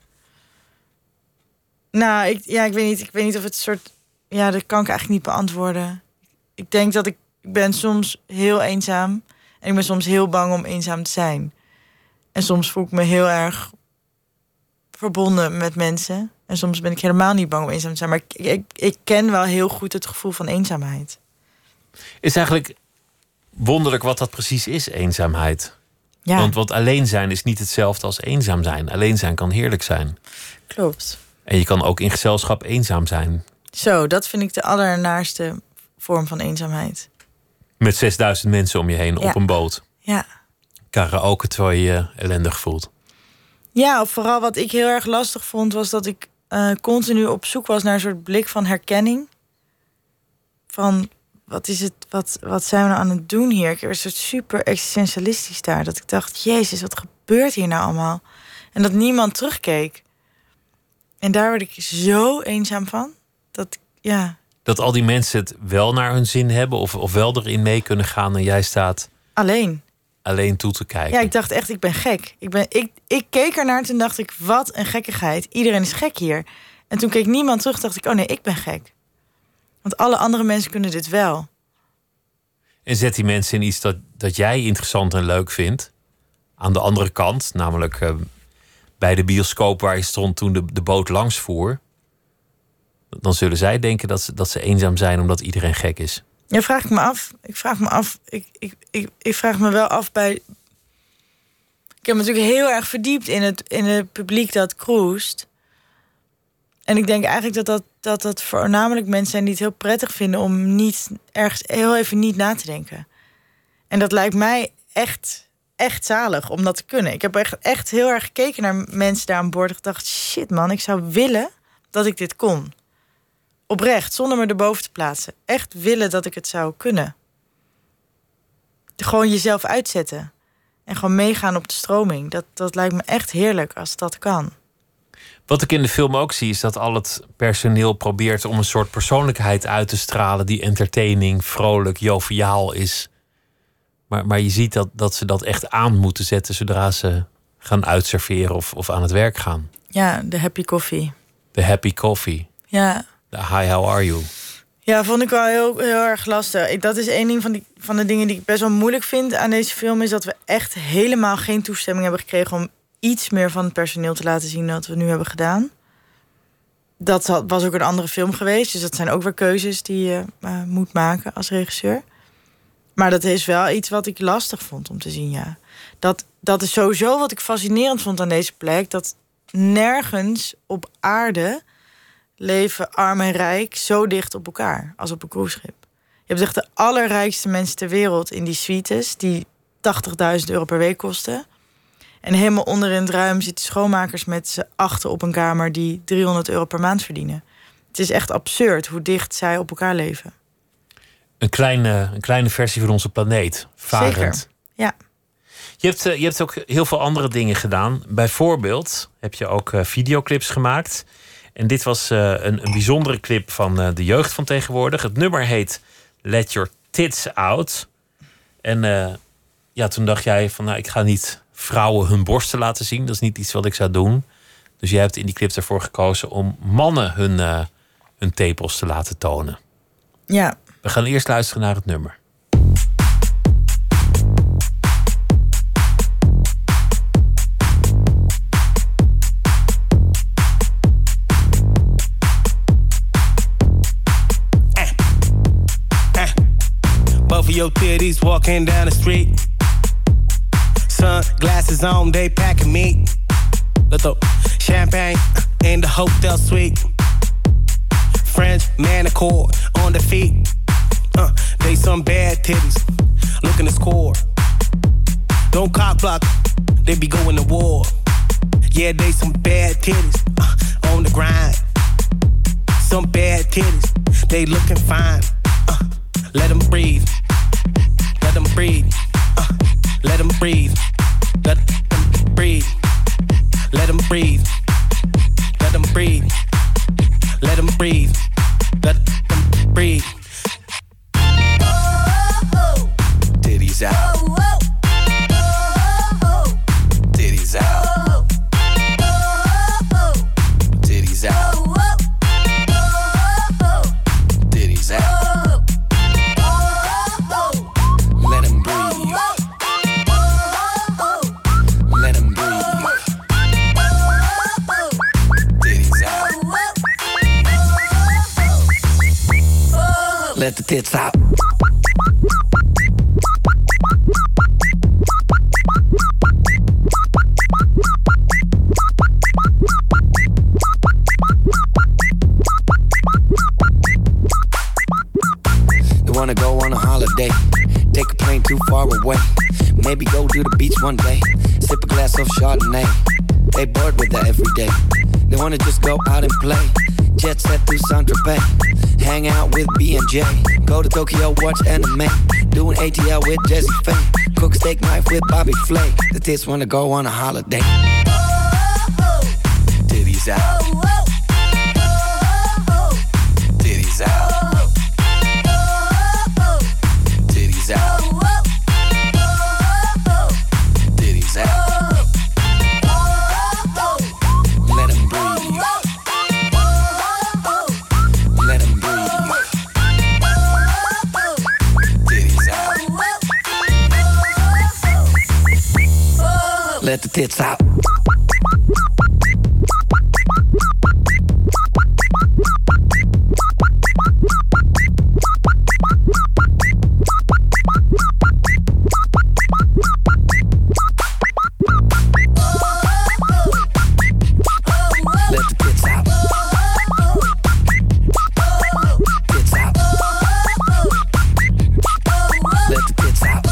Speaker 2: Nou, ik weet niet. Ik weet niet of het soort... Ja, dat kan ik eigenlijk niet beantwoorden. Ik denk dat ik ben soms heel eenzaam. En ik ben soms heel bang om eenzaam te zijn. En soms voel ik me heel erg verbonden met mensen. En soms ben ik helemaal niet bang om eenzaam te zijn. Maar ik ken wel heel goed het gevoel van eenzaamheid.
Speaker 1: Is eigenlijk wonderlijk wat dat precies is, eenzaamheid.
Speaker 2: Ja,
Speaker 1: Want alleen zijn is niet hetzelfde als eenzaam zijn. Alleen zijn kan heerlijk zijn.
Speaker 2: klopt.
Speaker 1: En je kan ook in gezelschap eenzaam zijn.
Speaker 2: Zo, dat vind ik de allernaarste vorm van eenzaamheid.
Speaker 1: Met 6000 mensen om je heen
Speaker 2: Ja.
Speaker 1: op een boot.
Speaker 2: Ja.
Speaker 1: Karaoke terwijl je je ellendig voelt.
Speaker 2: Ja, of vooral wat ik heel erg lastig vond... was dat ik continu op zoek was naar een soort blik van herkenning. Van, wat is het, wat zijn we nou aan het doen hier? Ik was soort super existentialistisch daar. Dat ik dacht, jezus, wat gebeurt hier nou allemaal? En dat niemand terugkeek. En daar werd ik zo eenzaam van.
Speaker 1: Dat al die mensen het wel naar hun zin hebben... of wel erin mee kunnen gaan en jij staat
Speaker 2: Alleen.
Speaker 1: alleen toe te kijken.
Speaker 2: Ja, ik dacht echt, ik ben gek. Ik keek ernaar en toen dacht ik, wat een gekkigheid. Iedereen is gek hier. En toen keek niemand terug, dacht ik, oh nee, ik ben gek. Want alle andere mensen kunnen dit wel.
Speaker 1: En zet die mensen in iets dat jij interessant en leuk vindt. Aan de andere kant, namelijk bij de bioscoop waar je stond toen de boot langs voer. Dan zullen zij denken dat ze eenzaam zijn omdat iedereen gek is.
Speaker 2: Ja, vraag ik me af. Ik vraag me wel af bij... Ik heb me natuurlijk heel erg verdiept in het publiek dat cruist. En ik denk eigenlijk dat voornamelijk mensen zijn die het heel prettig vinden... om niet ergens heel even niet na te denken. En dat lijkt mij echt zalig om dat te kunnen. Ik heb echt heel erg gekeken naar mensen daar aan boord... en gedacht, shit man, ik zou willen dat ik dit kon. Oprecht, zonder me erboven te plaatsen. Echt willen dat ik het zou kunnen. Gewoon jezelf uitzetten. En gewoon meegaan op de stroming. Dat lijkt me echt heerlijk als dat kan.
Speaker 1: Wat ik in de film ook zie is dat al het personeel probeert om een soort persoonlijkheid uit te stralen die entertaining, vrolijk, joviaal is. Maar je ziet dat ze dat echt aan moeten zetten zodra ze gaan uitserveren of aan het werk gaan.
Speaker 2: Ja, de happy coffee.
Speaker 1: De happy coffee.
Speaker 2: Ja.
Speaker 1: De hi, how are you?
Speaker 2: Ja, vond ik wel heel erg lastig. Dat is één ding van de dingen die ik best wel moeilijk vind aan deze film... is dat we echt helemaal geen toestemming hebben gekregen... om iets meer van het personeel te laten zien dan wat we nu hebben gedaan. was ook een andere film geweest. Dus dat zijn ook weer keuzes die je moet maken als regisseur. Maar dat is wel iets wat ik lastig vond om te zien, ja. Dat is sowieso wat ik fascinerend vond aan deze plek. Dat nergens op aarde leven arm en rijk zo dicht op elkaar als op een cruiseschip. Je hebt echt de allerrijkste mensen ter wereld in die suites die €80.000 per week kosten. En helemaal onder in het ruim zitten schoonmakers met z'n achten op een kamer die €300 per maand verdienen. Het is echt absurd hoe dicht zij op elkaar leven.
Speaker 1: Een kleine versie van onze planeet. Varend.
Speaker 2: Zeker, ja.
Speaker 1: Je hebt ook heel veel andere dingen gedaan. Bijvoorbeeld heb je ook videoclips gemaakt. En dit was een bijzondere clip van de jeugd van tegenwoordig. Het nummer heet Let Your Tits Out. En toen dacht jij van, ik ga niet vrouwen hun borsten laten zien. Dat is niet iets wat ik zou doen. Dus jij hebt in die clip ervoor gekozen om mannen hun tepels te laten tonen.
Speaker 2: Ja.
Speaker 1: We gaan eerst luisteren naar het nummer.
Speaker 5: Both of your titties walking down the street. Sunglasses on, they packing meat. Little champagne in the hotel suite. French manicure on the feet. They some bad titties looking to score. Don't cock block, they be going to war. Yeah, they some bad titties on the grind. Some bad titties, they looking fine. Let them breathe. Let them breathe. Let them breathe. Let them breathe. Let them breathe. Let them breathe. Let them breathe. Let them breathe. Titties out. Titties out. Titties out. Titties out. Let him breathe. Let him breathe. Titties out. Let the tits out. They wanna go on a holiday, take a plane too far away. Maybe go to the beach one day, sip a glass of Chardonnay. They bored with that every day. They wanna just go out and play, jet set to Saint-Tropez. Hang out with B&J, go to Tokyo, watch anime. Do an ATL with Jesse Faye, cook steak knife with Bobby Flay. The tits wanna go on a holiday. Titties out. Titties out. Titties out. Titties out. Let him breathe. Let him breathe. Titties out. Let the tits out. Let the tits out. Tits out. Let the tits out.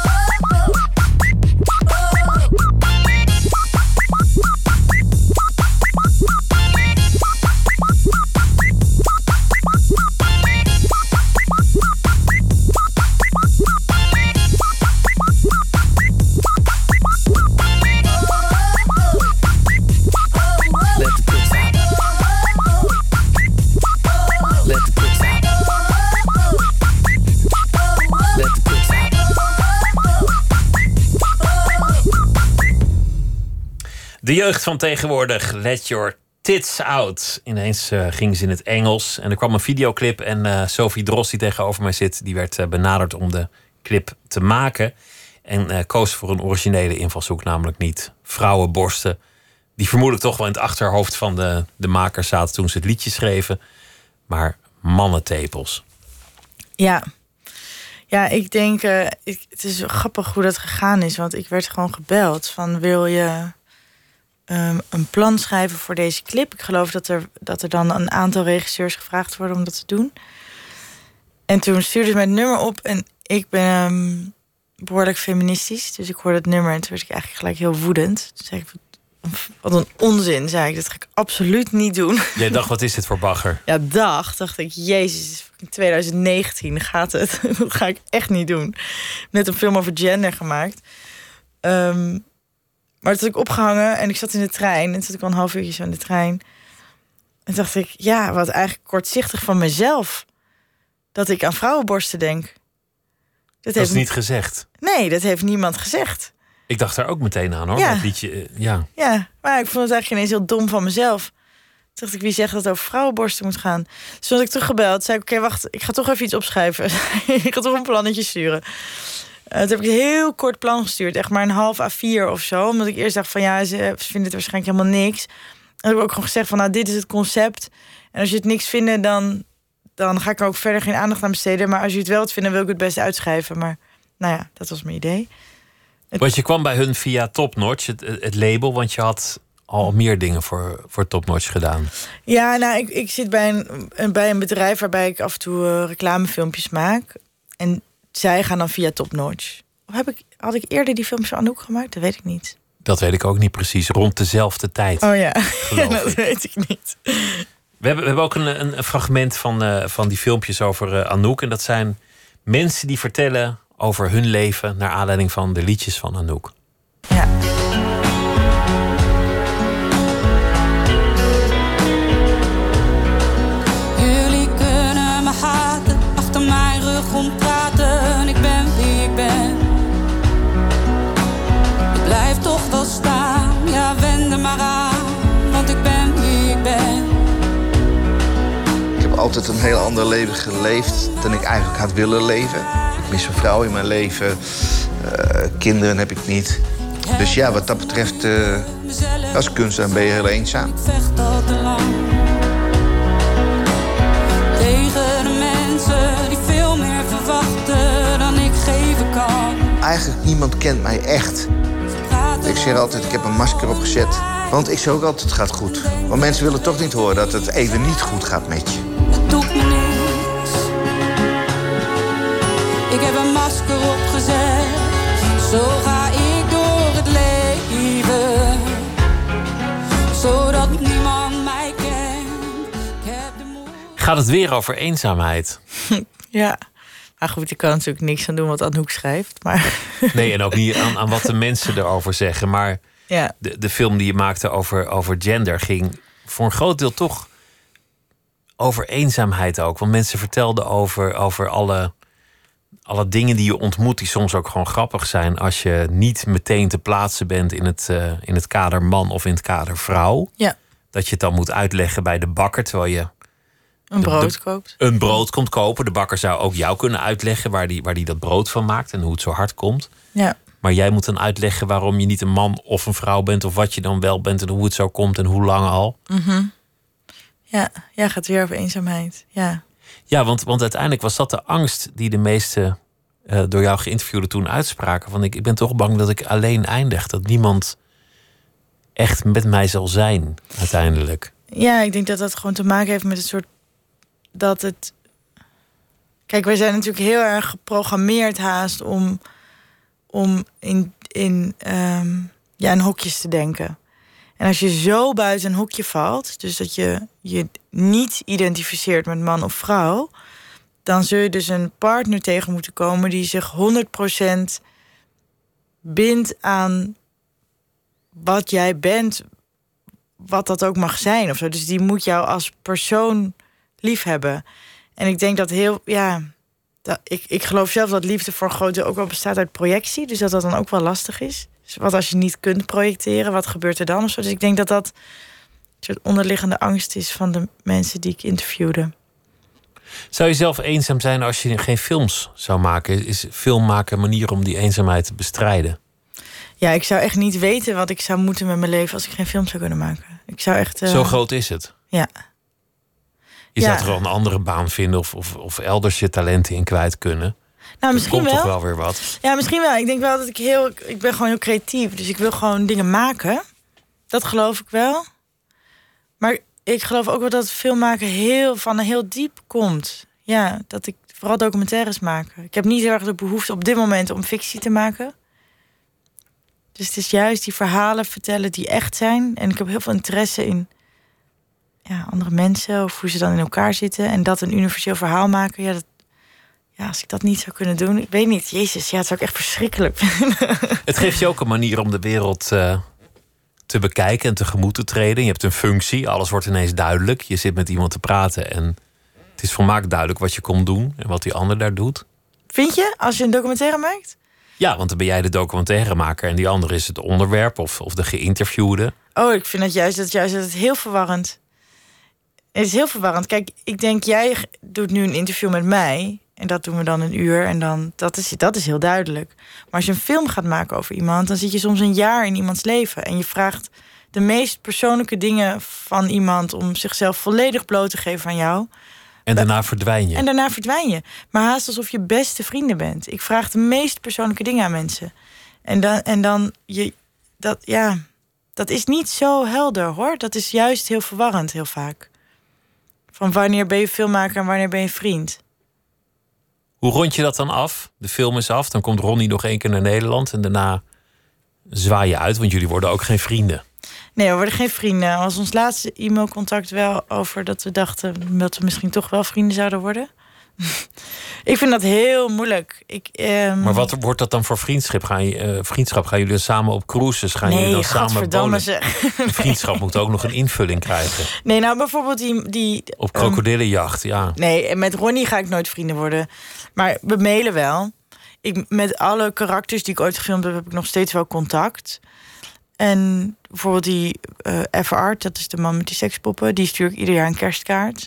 Speaker 1: De jeugd van tegenwoordig, Let Your Tits Out. Ineens ging ze in het Engels. En er kwam een videoclip en Sophie Drost, die tegenover mij zit, die werd benaderd om de clip te maken. En koos voor een originele invalshoek, namelijk niet vrouwenborsten die vermoedelijk toch wel in het achterhoofd van de makers zaten toen ze het liedje schreven. Maar mannentepels.
Speaker 2: Ja. Ja, ik denk, het is grappig hoe dat gegaan is. Want ik werd gewoon gebeld van, wil je een plan schrijven voor deze clip? Ik geloof dat er dan een aantal regisseurs gevraagd worden om dat te doen. En toen stuurde ze mij het nummer op. En ik ben behoorlijk feministisch. Dus ik hoorde het nummer en toen werd ik eigenlijk gelijk heel woedend. Toen zei ik, wat een onzin, zei ik. Dat ga ik absoluut niet doen.
Speaker 1: Jij dacht, wat is dit voor bagger?
Speaker 2: Ja, dacht ik, jezus, in 2019 gaat het. Dat ga ik echt niet doen. Net een film over gender gemaakt. Maar toen had ik opgehangen en ik zat in de trein. En toen zat ik al een half uurtje zo in de trein. En dacht ik, ja, wat eigenlijk kortzichtig van mezelf. Dat ik aan vrouwenborsten denk.
Speaker 1: Dat is niet gezegd.
Speaker 2: Nee, dat heeft niemand gezegd.
Speaker 1: Ik dacht daar ook meteen aan, hoor.
Speaker 2: Ja.
Speaker 1: Dat liedje, ja.
Speaker 2: Ja, maar ik vond het eigenlijk ineens heel dom van mezelf. Toen dacht ik, wie zegt dat het over vrouwenborsten moet gaan? Dus toen had ik teruggebeld. Zei ik, oké, wacht, ik ga toch even iets opschrijven. Ik ga toch een plannetje sturen. Toen heb ik een heel kort plan gestuurd. Echt maar een half A4 of zo. Omdat ik eerst dacht van, ja, ze vinden het waarschijnlijk helemaal niks. En heb ik ook gewoon gezegd van, nou, dit is het concept. En als je het niks vindt, dan ga ik er ook verder geen aandacht aan besteden. Maar als je het wel vindt, wil ik het best uitschrijven. Maar nou ja, dat was mijn idee.
Speaker 1: Want je kwam bij hun via Top Notch, het label. Want je had al meer dingen voor Top Notch gedaan.
Speaker 2: Ja, nou, ik zit bij een bedrijf waarbij ik af en toe reclamefilmpjes maak. En zij gaan dan via Top Notch. Had ik eerder die films van Anouk gemaakt? Dat weet ik niet.
Speaker 1: Dat weet ik ook niet precies. Rond dezelfde tijd.
Speaker 2: Oh ja, dat weet ik niet.
Speaker 1: We hebben ook een fragment van die filmpjes over Anouk. En dat zijn mensen die vertellen over hun leven naar aanleiding van de liedjes van Anouk.
Speaker 2: Ja.
Speaker 6: Jullie kunnen me haten, achter mijn rug om praten. Ik ben wie ik ben. Ik blijf toch wel staan, ja, wend er maar aan. Want ik ben wie ik ben.
Speaker 7: Ik heb altijd een heel ander leven geleefd dan ik eigenlijk had willen leven. Ik mis een vrouw in mijn leven. Kinderen heb ik niet. Dus ja, wat dat betreft, als kunstenaar ben je heel eenzaam.
Speaker 6: Ik vecht al te lang. Tegen de mensen die veel meer verwachten dan ik geven kan.
Speaker 7: Eigenlijk niemand kent mij echt. Ik zeg altijd, ik heb een masker opgezet. Want ik zeg ook altijd, het gaat goed. Want mensen willen toch niet horen dat het even niet goed gaat met je.
Speaker 6: Het doet me niks. Ik heb een masker opgezet. Zo ga ik door het leven. Zodat niemand mij kent. Ik heb de moed.
Speaker 1: Gaat het weer over eenzaamheid?
Speaker 2: Ja. Maar goed, ik kan natuurlijk niks aan doen wat Anouk schrijft. Maar
Speaker 1: Nee, en ook niet aan wat de mensen erover zeggen. Maar
Speaker 2: ja.
Speaker 1: de film die je maakte over gender ging voor een groot deel toch over eenzaamheid ook. Want mensen vertelden over alle dingen die je ontmoet, die soms ook gewoon grappig zijn als je niet meteen te plaatsen bent in het kader man of in het kader vrouw.
Speaker 2: Ja.
Speaker 1: Dat je het dan moet uitleggen bij de bakker, terwijl je
Speaker 2: Een brood koopt.
Speaker 1: een brood komt kopen. De bakker zou ook jou kunnen uitleggen waar die dat brood van maakt en hoe het zo hard komt.
Speaker 2: Ja.
Speaker 1: Maar jij moet dan uitleggen waarom je niet een man of een vrouw bent, of wat je dan wel bent en hoe het zo komt en hoe lang al.
Speaker 2: Mm-hmm. Ja, gaat weer over eenzaamheid. Ja.
Speaker 1: Ja, want uiteindelijk was dat de angst die de meeste door jou geïnterviewden toen uitspraken. Van ik ben toch bang dat ik alleen eindig. Dat niemand echt met mij zal zijn uiteindelijk.
Speaker 2: Ja, ik denk dat dat gewoon te maken heeft met het soort dat het. Kijk, wij zijn natuurlijk heel erg geprogrammeerd haast om in hokjes te denken. En als je zo buiten een hokje valt, dus dat je je niet identificeert met man of vrouw, dan zul je dus een partner tegen moeten komen die zich 100% bindt aan wat jij bent, wat dat ook mag zijn of zo. Dus die moet jou als persoon lief hebben. En ik denk dat ik geloof zelf dat liefde voor een groot deel ook wel bestaat uit projectie. Dus dat dan ook wel lastig is. Dus wat als je niet kunt projecteren, wat gebeurt er dan of zo? Dus ik denk dat dat een soort onderliggende angst is van de mensen die ik interviewde.
Speaker 1: Zou je zelf eenzaam zijn als je geen films zou maken? Is film maken een manier om die eenzaamheid te bestrijden?
Speaker 2: Ja, ik zou echt niet weten wat ik zou moeten met mijn leven als ik geen film zou kunnen maken. Ik zou echt...
Speaker 1: Zo groot is het.
Speaker 2: Ja.
Speaker 1: Je zou toch wel een andere baan vinden of elders je talenten in kwijt kunnen.
Speaker 2: Nou, misschien
Speaker 1: komt
Speaker 2: wel.
Speaker 1: toch wel weer wat.
Speaker 2: Ja, misschien wel. Ik denk wel dat ik ben gewoon heel creatief. Dus ik wil gewoon dingen maken. Dat geloof ik wel. Maar ik geloof ook wel dat filmmaken van heel diep komt. Ja, dat ik vooral documentaires maken. Ik heb niet heel erg de behoefte op dit moment om fictie te maken. Dus het is juist die verhalen vertellen die echt zijn. En ik heb heel veel interesse in andere mensen of hoe ze dan in elkaar zitten. En dat een universeel verhaal maken. Ja, als ik dat niet zou kunnen doen, ik weet niet. Jezus, ja, het zou ik echt verschrikkelijk vinden. Het
Speaker 1: geeft je ook een manier om de wereld te bekijken en tegemoet te treden. Je hebt een functie, alles wordt ineens duidelijk. Je zit met iemand te praten en het is volmaakt duidelijk wat je komt doen en wat die ander daar doet.
Speaker 2: Vind je, als je een documentaire maakt?
Speaker 1: Ja, want dan ben jij de documentairemaker en die andere is het onderwerp of de geïnterviewde.
Speaker 2: Oh, ik vind dat het heel verwarrend. Het is heel verwarrend. Kijk, ik denk, jij doet nu een interview met mij en dat doen we dan een uur en dan dat is heel duidelijk. Maar als je een film gaat maken over iemand, dan zit je soms een jaar in iemands leven en je vraagt de meest persoonlijke dingen van iemand om zichzelf volledig bloot te geven aan jou.
Speaker 1: En daarna verdwijn je.
Speaker 2: En daarna verdwijn je. Maar haast alsof je beste vrienden bent. Ik vraag de meest persoonlijke dingen aan mensen. Dat is niet zo helder, hoor. Dat is juist heel verwarrend, heel vaak. Van wanneer ben je filmmaker en wanneer ben je vriend?
Speaker 1: Hoe rond je dat dan af? De film is af, dan komt Ronnie nog 1 keer naar Nederland en daarna zwaai je uit, want jullie worden ook geen vrienden.
Speaker 2: Nee, we worden geen vrienden. Was ons laatste e-mailcontact wel over dat we dachten dat we misschien toch wel vrienden zouden worden. Ik vind dat heel moeilijk.
Speaker 1: Maar wat wordt dat dan voor vriendschap? Gaan jullie samen op cruises? Gaan jullie dan samen bowlen? Vriendschap moet ook nog een invulling krijgen.
Speaker 2: Nee, nou bijvoorbeeld die
Speaker 1: op krokodillenjacht, ja.
Speaker 2: Nee, met Ronnie ga ik nooit vrienden worden. Maar we mailen wel. Met alle karakters die ik ooit gefilmd heb ik nog steeds wel contact. En bijvoorbeeld die Everard, dat is de man met die sekspoppen, die stuur ik ieder jaar een kerstkaart.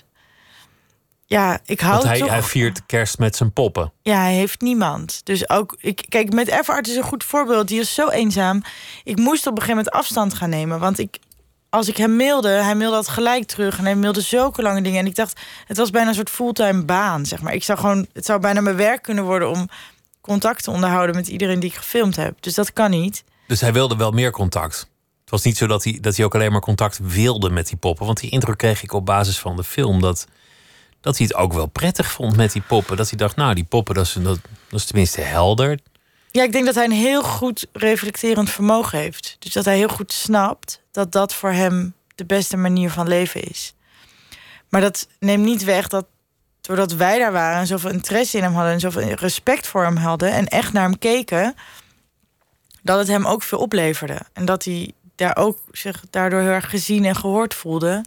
Speaker 2: Ja, ik hou
Speaker 1: Want hij viert kerst met zijn poppen.
Speaker 2: Ja, hij heeft niemand. Dus ook, kijk, met Everard is een goed voorbeeld. Die is zo eenzaam. Ik moest op een gegeven moment afstand gaan nemen. Want als ik hem mailde, hij mailde dat gelijk terug. En hij mailde zulke lange dingen. En ik dacht, het was bijna een soort fulltime baan, zeg maar. Het zou bijna mijn werk kunnen worden om contact te onderhouden met iedereen die ik gefilmd heb. Dus dat kan niet.
Speaker 1: Dus hij wilde wel meer contact. Het was niet zo dat hij ook alleen maar contact wilde met die poppen. Want die indruk kreeg ik op basis van de film dat hij het ook wel prettig vond met die poppen. Dat hij dacht, nou, die poppen, dat is tenminste helder.
Speaker 2: Ja, ik denk dat hij een heel goed reflecterend vermogen heeft. Dus dat hij heel goed snapt dat dat voor hem de beste manier van leven is. Maar dat neemt niet weg dat doordat wij daar waren en zoveel interesse in hem hadden en zoveel respect voor hem hadden en echt naar hem keken, dat het hem ook veel opleverde. En dat hij daar ook zich daardoor heel erg gezien en gehoord voelde.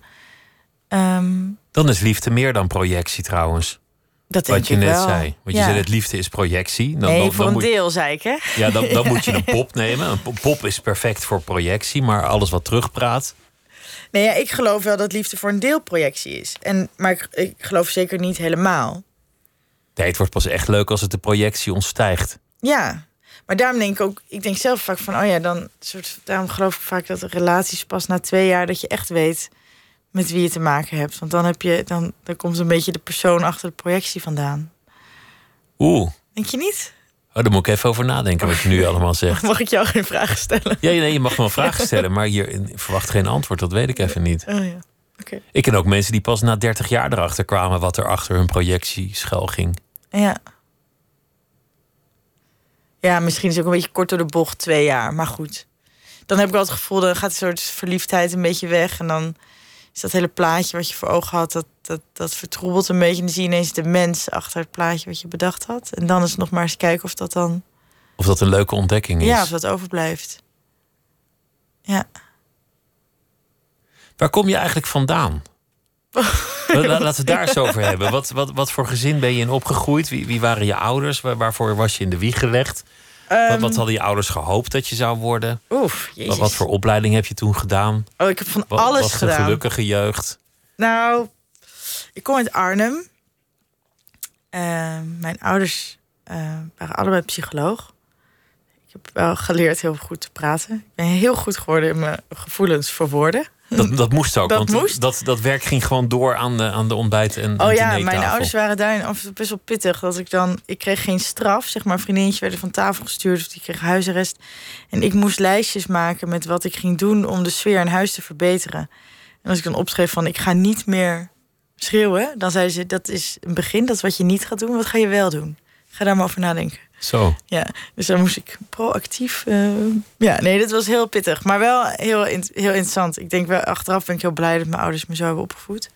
Speaker 1: Dan is liefde meer dan projectie trouwens.
Speaker 2: Dat denk
Speaker 1: wat je
Speaker 2: ik
Speaker 1: net
Speaker 2: wel.
Speaker 1: zei. Want je zei dat liefde is projectie.
Speaker 2: Voor een deel, zei ik, hè?
Speaker 1: Ja, dan moet je een pop nemen. Een pop is perfect voor projectie, maar alles wat terugpraat.
Speaker 2: Nee, ja, ik geloof wel dat liefde voor een deel projectie is. Maar ik geloof zeker niet helemaal.
Speaker 1: Nee, het wordt pas echt leuk als het de projectie ontstijgt.
Speaker 2: Ja, maar daarom denk ik ook, ik denk zelf vaak van, daarom geloof ik vaak dat de relaties pas na 2 jaar dat je echt weet met wie je te maken hebt. Want dan komt een beetje de persoon achter de projectie vandaan.
Speaker 1: Oeh.
Speaker 2: Denk je niet?
Speaker 1: Oh, daar moet ik even over nadenken wat je nu allemaal zegt.
Speaker 2: Mag ik jou geen vragen stellen?
Speaker 1: Ja, nee, je mag me wel vragen stellen, maar je verwacht geen antwoord. Dat weet ik even niet.
Speaker 2: Oh ja, oké.
Speaker 1: Ik ken ook mensen die pas na 30 jaar erachter kwamen wat er achter hun projectie schuil ging.
Speaker 2: Ja. Ja, misschien is het ook een beetje kort door de bocht 2 jaar, maar goed. Dan heb ik wel het gevoel, dan gaat een soort verliefdheid een beetje weg. En dan is dat hele plaatje wat je voor ogen had, dat vertroebelt een beetje. En dan zie je ineens de mens achter het plaatje wat je bedacht had. En dan is het nog maar eens kijken of dat dan...
Speaker 1: Of dat een leuke ontdekking is.
Speaker 2: Ja, of dat overblijft. Ja.
Speaker 1: Waar kom je eigenlijk vandaan? Laten we het daar eens over hebben. Wat voor gezin ben je in opgegroeid? Wie waren je ouders? Waarvoor was je in de wieg gelegd? Wat hadden je ouders gehoopt dat je zou worden?
Speaker 2: Jezus.
Speaker 1: Wat voor opleiding heb je toen gedaan?
Speaker 2: Oh, ik heb van alles
Speaker 1: was
Speaker 2: gedaan.
Speaker 1: Een gelukkige jeugd?
Speaker 2: Nou, ik kom uit Arnhem. Mijn ouders waren allebei psycholoog. Ik heb wel geleerd heel goed te praten. Ik ben heel goed geworden in mijn gevoelens verwoorden.
Speaker 1: Dat moest ook,
Speaker 2: Dat
Speaker 1: want
Speaker 2: moest.
Speaker 1: Dat werk ging gewoon door aan de ontbijt- en dinertafel.
Speaker 2: Mijn ouders waren daarin af en toe best wel pittig. Ik kreeg geen straf, zeg maar. Vriendinnetjes werden van tafel gestuurd of die kregen huisarrest. En ik moest lijstjes maken met wat ik ging doen om de sfeer in huis te verbeteren. En als ik dan opschreef van ik ga niet meer schreeuwen, dan zeiden ze dat is een begin, dat is wat je niet gaat doen. Wat ga je wel doen? Ga daar maar over nadenken.
Speaker 1: Zo.
Speaker 2: Ja, dus daar moest ik proactief... dat was heel pittig. Maar wel heel interessant. Ik denk wel, achteraf ben ik heel blij dat mijn ouders me zo hebben opgevoed.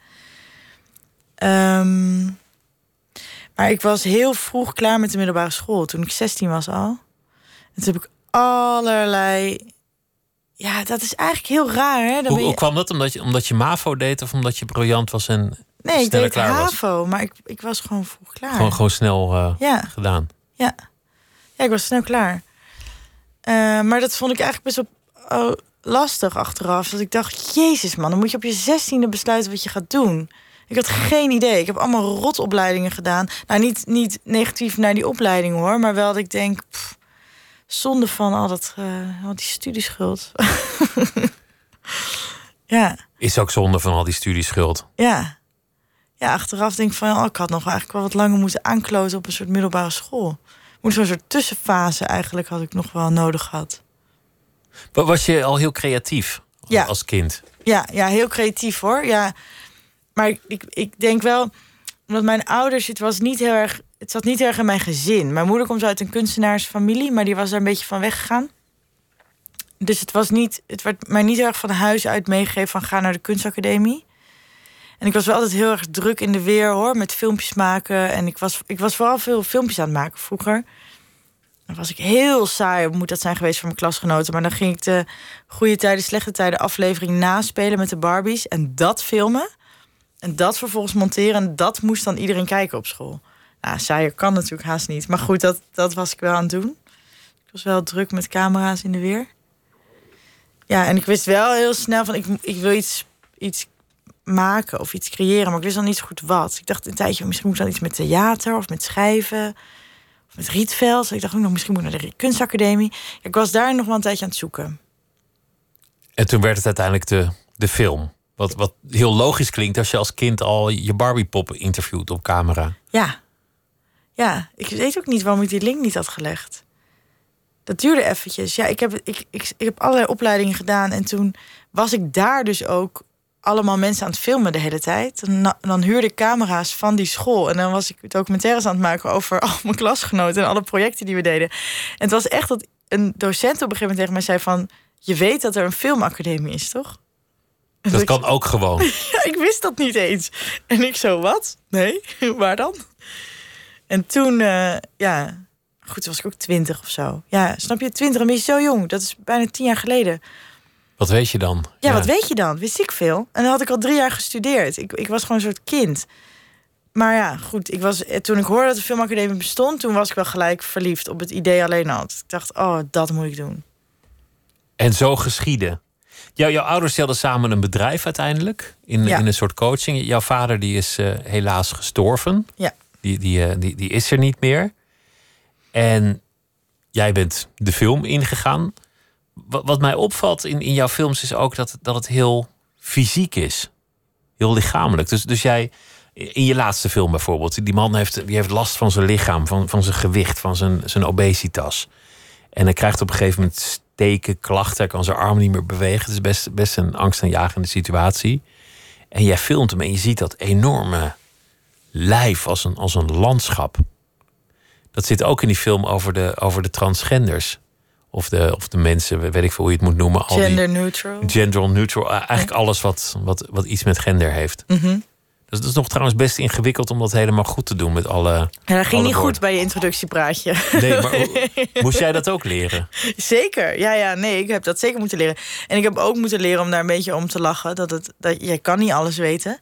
Speaker 2: Maar ik was heel vroeg klaar met de middelbare school. Toen ik 16 was al. En toen heb ik allerlei... Ja, dat is eigenlijk heel raar, hè?
Speaker 1: Hoe kwam dat? Omdat je MAVO deed of omdat je briljant was en
Speaker 2: Nee, ik deed
Speaker 1: klaar
Speaker 2: HAVO,
Speaker 1: was?
Speaker 2: maar ik was gewoon vroeg klaar.
Speaker 1: Gewoon snel gedaan.
Speaker 2: Ja, ik was snel klaar. Maar dat vond ik eigenlijk best wel lastig achteraf. Dat ik dacht, jezus man, dan moet je op je 16e besluiten wat je gaat doen. Ik had geen idee. Ik heb allemaal rotopleidingen gedaan. Nou, niet negatief naar die opleiding hoor, maar wel dat ik denk, zonde van al die studieschuld. Ja.
Speaker 1: Is ook zonde van al die studieschuld.
Speaker 2: Ja. Ja, achteraf denk ik van, ik had nog eigenlijk wel wat langer moeten aankloten op een soort middelbare school. Zo'n soort tussenfase eigenlijk had ik nog wel nodig gehad.
Speaker 1: Was je al heel creatief als kind?
Speaker 2: Ja, heel creatief hoor. Ja. Maar ik denk wel, omdat mijn ouders, het zat niet heel erg in mijn gezin. Mijn moeder komt uit een kunstenaarsfamilie, maar die was daar een beetje van weggegaan. Dus het werd mij niet heel erg van huis uit meegegeven van ga naar de kunstacademie. En ik was wel altijd heel erg druk in de weer hoor, met filmpjes maken. En ik was vooral veel filmpjes aan het maken vroeger. Dan was ik heel saai, moet dat zijn geweest voor mijn klasgenoten. Maar dan ging ik de goede tijden, slechte tijden aflevering naspelen met de Barbies. En dat filmen. En dat vervolgens monteren. En dat moest dan iedereen kijken op school. Nou, saaier kan natuurlijk haast niet. Maar goed, dat was ik wel aan het doen. Ik was wel druk met camera's in de weer. Ja, en ik wist wel heel snel van ik wil iets maken of iets creëren, maar ik wist dan niet zo goed wat. Ik dacht een tijdje, misschien moet ik dan iets met theater of met schrijven of met Rietveld. Ik dacht ook nog, misschien moet ik naar de kunstacademie. Ik was daar nog wel een tijdje aan het zoeken. En
Speaker 1: toen werd het uiteindelijk de film. Wat heel logisch klinkt als je als kind al je Barbiepop interviewt op camera.
Speaker 2: Ja, ik weet ook niet waarom ik die link niet had gelegd. Dat duurde eventjes. Ja, ik heb allerlei opleidingen gedaan en toen was ik daar dus ook allemaal mensen aan het filmen de hele tijd. Dan huurde ik camera's van die school. En dan was ik documentaires aan het maken over al mijn klasgenoten en alle projecten die we deden. En het was echt dat een docent op een gegeven moment tegen mij zei van, je weet dat er een filmacademie is, toch? En
Speaker 1: dat kan ook gewoon.
Speaker 2: Ja, ik wist dat niet eens. En ik zo, wat? Nee, waar dan? En toen, goed, toen was ik ook 20 of zo. Ja, snap je, 20, dan ben je zo jong. Dat is bijna 10 jaar geleden.
Speaker 1: Wat weet je dan?
Speaker 2: Ja, wat weet je dan? Wist ik veel. En dan had ik al 3 jaar gestudeerd. Ik was gewoon een soort kind. Maar ja, goed. Toen ik hoorde dat de filmacademie bestond, toen was ik wel gelijk verliefd op het idee alleen al. Ik dacht, dat moet ik doen.
Speaker 1: En zo geschiedde. Jouw ouders hadden samen een bedrijf uiteindelijk. In een soort coaching. Jouw vader die is helaas gestorven.
Speaker 2: Ja.
Speaker 1: Die is er niet meer. En jij bent de film ingegaan. Wat mij opvalt in jouw films is ook dat het heel fysiek is. Heel lichamelijk. Dus jij, in je laatste film bijvoorbeeld, die man heeft last van zijn lichaam, van zijn gewicht, van zijn obesitas. En hij krijgt op een gegeven moment steken, klachten. Hij kan zijn arm niet meer bewegen. Het is best een angstaanjagende situatie. En jij filmt hem en je ziet dat enorme lijf als een landschap. Dat zit ook in die film over de transgenders. Of de mensen, weet ik veel hoe je het moet noemen.
Speaker 2: Gender neutral.
Speaker 1: Gender neutral. Eigenlijk alles wat iets met gender heeft.
Speaker 2: Mm-hmm.
Speaker 1: Dus dat is nog trouwens best ingewikkeld om dat helemaal goed te doen met alle.
Speaker 2: Ja, dat ging niet
Speaker 1: woorden.
Speaker 2: goed bij je introductiepraatje.
Speaker 1: Nee, maar moest jij dat ook leren?
Speaker 2: Zeker. Ja, nee, ik heb dat zeker moeten leren. En ik heb ook moeten leren om daar een beetje om te lachen. Dat jij kan niet alles weten.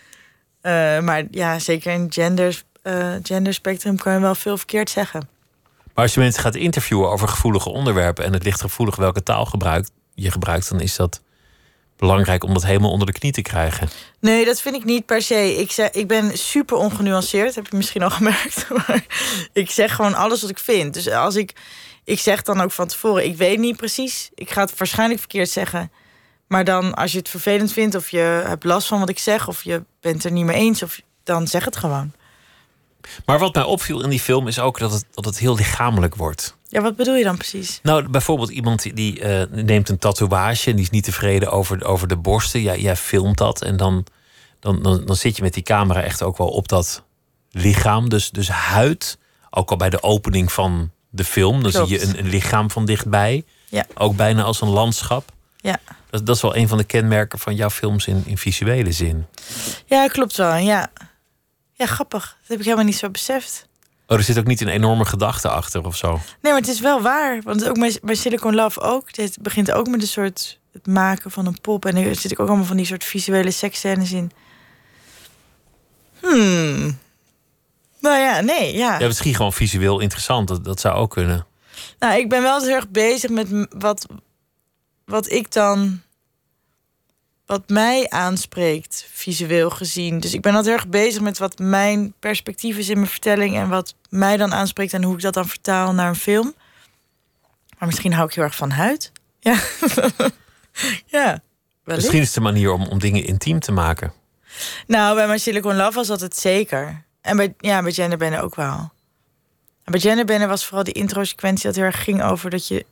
Speaker 2: Maar ja, zeker in genderspectrum kan je wel veel verkeerd zeggen.
Speaker 1: Maar als je mensen gaat interviewen over gevoelige onderwerpen en het ligt gevoelig welke taal je gebruikt, dan is dat belangrijk om dat helemaal onder de knie te krijgen.
Speaker 2: Nee, dat vind ik niet per se. Ik ben super ongenuanceerd, heb je misschien al gemerkt. Maar ik zeg gewoon alles wat ik vind. Dus als ik zeg dan ook van tevoren, ik weet niet precies. Ik ga het waarschijnlijk verkeerd zeggen. Maar dan, als je het vervelend vindt, of je hebt last van wat ik zeg, of je bent er niet mee eens, dan zeg het gewoon.
Speaker 1: Maar wat mij opviel in die film is ook dat het heel lichamelijk wordt.
Speaker 2: Ja, wat bedoel je dan precies?
Speaker 1: Nou, bijvoorbeeld iemand die neemt een tatoeage en die is niet tevreden over de borsten. Jij filmt dat en dan zit je met die camera echt ook wel op dat lichaam. Dus huid, ook al bij de opening van de film, dan
Speaker 2: Klopt.
Speaker 1: zie je een lichaam van dichtbij.
Speaker 2: Ja.
Speaker 1: Ook bijna als een landschap.
Speaker 2: Ja.
Speaker 1: Dat is wel een van de kenmerken van jouw films in visuele zin.
Speaker 2: Ja, klopt wel. Ja, grappig. Dat heb ik helemaal niet zo beseft.
Speaker 1: Oh, er zit ook niet een enorme gedachte achter of zo.
Speaker 2: Nee, maar het is wel waar. Want ook bij Silicon Love ook. Het begint ook met een soort het maken van een pop. En er zit ook allemaal van die soort visuele seksscènes in. Nou ja, nee, ja.
Speaker 1: Ja, misschien gewoon visueel interessant. Dat zou ook kunnen.
Speaker 2: Nou, ik ben wel heel erg bezig met wat ik dan... wat mij aanspreekt, visueel gezien. Dus ik ben altijd heel erg bezig met wat mijn perspectief is in mijn vertelling... en wat mij dan aanspreekt en hoe ik dat dan vertaal naar een film. Maar misschien hou ik heel erg van huid. Ja, ja.
Speaker 1: Misschien is het een manier om dingen intiem te maken.
Speaker 2: Nou, bij mijn Silicon Love was dat het zeker. En bij Genderbender ook wel. En bij Genderbender was vooral die intro-sequentie... dat heel erg ging over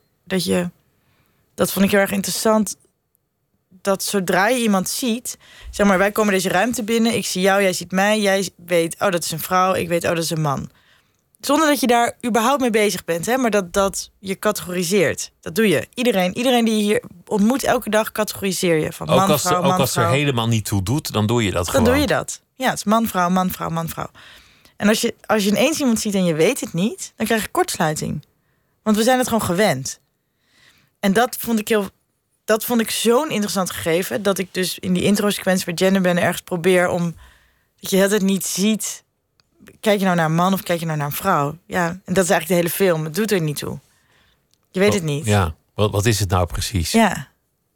Speaker 2: dat vond ik heel erg interessant... dat zodra je iemand ziet... zeg maar, wij komen deze ruimte binnen... ik zie jou, jij ziet mij, jij weet... oh, dat is een vrouw, ik weet, oh, dat is een man. Zonder dat je daar überhaupt mee bezig bent. Hè? Maar dat je categoriseert. Dat doe je. Iedereen die je hier ontmoet elke dag... categoriseer je. Van man, vrouw, man,
Speaker 1: ook als
Speaker 2: vrouw.
Speaker 1: er helemaal niet toe doet, dan doe je dat gewoon.
Speaker 2: Dan doe je dat. Ja, het is man, vrouw, man, vrouw, man, vrouw. En als je ineens iemand ziet en je weet het niet... dan krijg je kortsluiting. Want we zijn het gewoon gewend. En dat vond ik zo'n interessant gegeven... dat ik dus in die intro-sequentie bij Genderbender ergens probeer om... dat je het niet ziet... kijk je nou naar een man of kijk je nou naar een vrouw? Ja, en dat is eigenlijk de hele film. Het doet er niet toe. Je weet het niet.
Speaker 1: Ja, wat is het nou precies?
Speaker 2: Ja.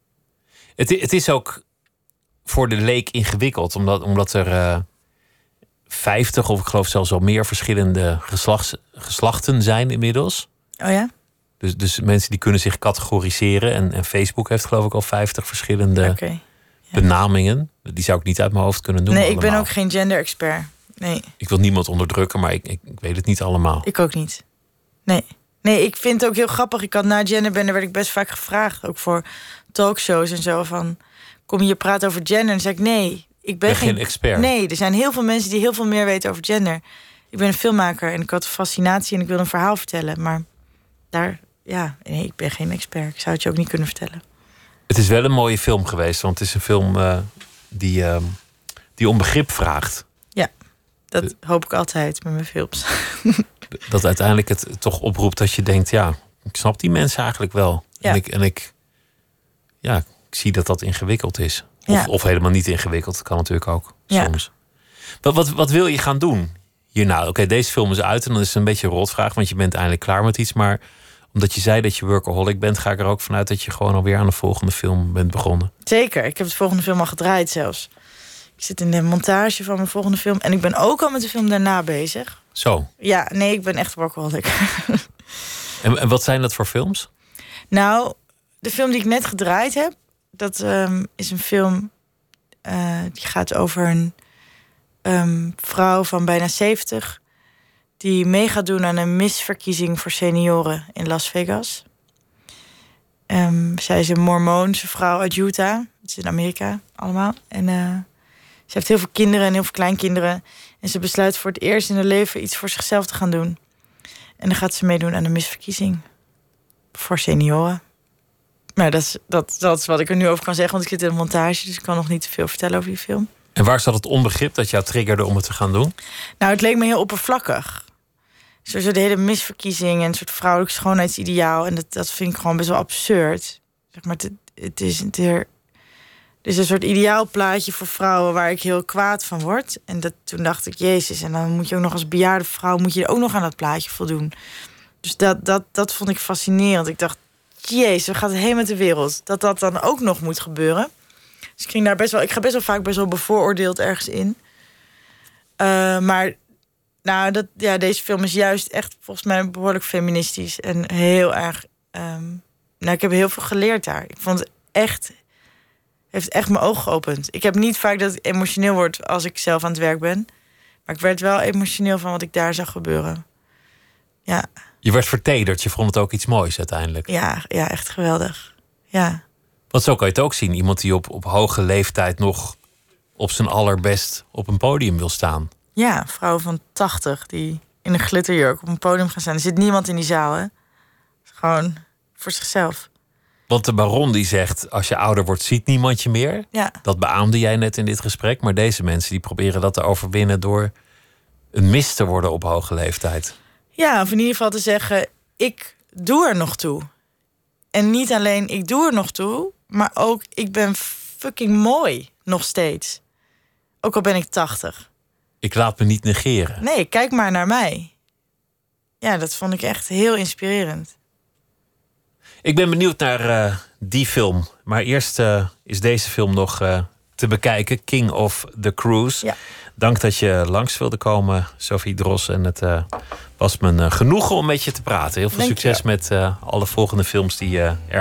Speaker 1: Het is ook voor de leek ingewikkeld... omdat er 50 of ik geloof zelfs wel meer... verschillende geslachten zijn inmiddels.
Speaker 2: Oh ja?
Speaker 1: Dus mensen die kunnen zich categoriseren. En Facebook heeft geloof ik al 50 verschillende benamingen. Die zou ik niet uit mijn hoofd kunnen noemen.
Speaker 2: Nee, ik ben
Speaker 1: allemaal.
Speaker 2: ook geen gender-expert. Nee.
Speaker 1: Ik wil niemand onderdrukken, maar ik weet het niet allemaal.
Speaker 2: Ik ook niet. Nee. Nee, ik vind het ook heel grappig. Ik had na Genderbender werd ik best vaak gevraagd. Ook voor talkshows en zo. Van, kom je praten over gender? En dan zei ik, nee, ik ben
Speaker 1: geen expert.
Speaker 2: Nee, er zijn heel veel mensen die heel veel meer weten over gender. Ik ben een filmmaker en ik had een fascinatie... en ik wil een verhaal vertellen. Maar nee, ik ben geen expert. Ik zou het je ook niet kunnen vertellen.
Speaker 1: Het is wel een mooie film geweest. Want het is een film die om begrip vraagt.
Speaker 2: Ja, dat hoop ik altijd met mijn films.
Speaker 1: Dat uiteindelijk het toch oproept dat je denkt... ja, ik snap die mensen eigenlijk wel.
Speaker 2: Ja.
Speaker 1: En ik zie dat ingewikkeld is.
Speaker 2: Ja.
Speaker 1: Of helemaal niet ingewikkeld. Dat kan natuurlijk ook
Speaker 2: Ja.
Speaker 1: soms. Wat wil je gaan doen hierna? Oké, deze film is uit en dan is het een beetje een rotvraag... want je bent eindelijk klaar met iets. Maar omdat je zei dat je workaholic bent... ga ik er ook vanuit dat je gewoon alweer aan de volgende film bent begonnen.
Speaker 2: Zeker, ik heb de volgende film al gedraaid zelfs. Ik zit in de montage van mijn volgende film... en ik ben ook al met de film daarna bezig.
Speaker 1: Zo.
Speaker 2: Ja, nee, ik ben echt workaholic.
Speaker 1: En wat zijn dat voor films?
Speaker 2: Nou, de film die ik net gedraaid heb... dat is een film... die gaat over een vrouw van bijna 70... die mee gaat doen aan een misverkiezing voor senioren in Las Vegas. Zij is een Mormoonse vrouw uit Utah. Het is in Amerika allemaal. En ze heeft heel veel kinderen en heel veel kleinkinderen. En ze besluit voor het eerst in haar leven iets voor zichzelf te gaan doen. En dan gaat ze meedoen aan een misverkiezing voor senioren. Maar dat is wat ik er nu over kan zeggen, want ik zit in de montage, dus ik kan nog niet te veel vertellen over die film.
Speaker 1: En waar zat het onbegrip dat jou triggerde om het te gaan doen?
Speaker 2: Nou, het leek me heel oppervlakkig. Sowieso de hele misverkiezing en een soort vrouwelijk schoonheidsideaal. En dat vind ik gewoon best wel absurd. Zeg maar, het is een soort ideaalplaatje voor vrouwen waar ik heel kwaad van word. En toen dacht ik, Jezus, en dan moet je ook nog als bejaarde vrouw moet je ook nog aan dat plaatje voldoen. Dus dat vond ik fascinerend. Ik dacht, Jezus, we gaan het heen met de wereld. Dat dan ook nog moet gebeuren. Dus ik ga best wel vaak best wel bevooroordeeld ergens in. Maar nou, deze film is juist echt volgens mij behoorlijk feministisch. En heel erg... ik heb heel veel geleerd daar. Ik vond het echt... heeft echt mijn ogen geopend. Ik heb niet vaak dat ik emotioneel word als ik zelf aan het werk ben. Maar ik werd wel emotioneel van wat ik daar zag gebeuren. Ja.
Speaker 1: Je werd vertederd. Je vond het ook iets moois uiteindelijk.
Speaker 2: Ja, echt geweldig. Ja.
Speaker 1: Want zo kan je het ook zien. Iemand die op hoge leeftijd nog op zijn allerbest op een podium wil staan.
Speaker 2: Ja, vrouw van 80 die in een glitterjurk op een podium gaan staan. Er zit niemand in die zaal, hè? Gewoon voor zichzelf.
Speaker 1: Want de baron die zegt, als je ouder wordt, ziet niemand je meer.
Speaker 2: Ja.
Speaker 1: Dat beaamde jij net in dit gesprek. Maar deze mensen die proberen dat te overwinnen door een mis te worden op hoge leeftijd.
Speaker 2: Ja, of in ieder geval te zeggen, ik doe er nog toe. En niet alleen ik doe er nog toe, maar ook ik ben fucking mooi nog steeds. Ook al ben ik 80.
Speaker 1: Ik laat me niet negeren.
Speaker 2: Nee, kijk maar naar mij. Ja, dat vond ik echt heel inspirerend.
Speaker 1: Ik ben benieuwd naar die film. Maar eerst is deze film nog te bekijken. King of the Cruise.
Speaker 2: Ja.
Speaker 1: Dank dat je langs wilde komen, Sophie Dross. En het was me een genoegen om met je te praten. Heel veel succes met alle volgende films die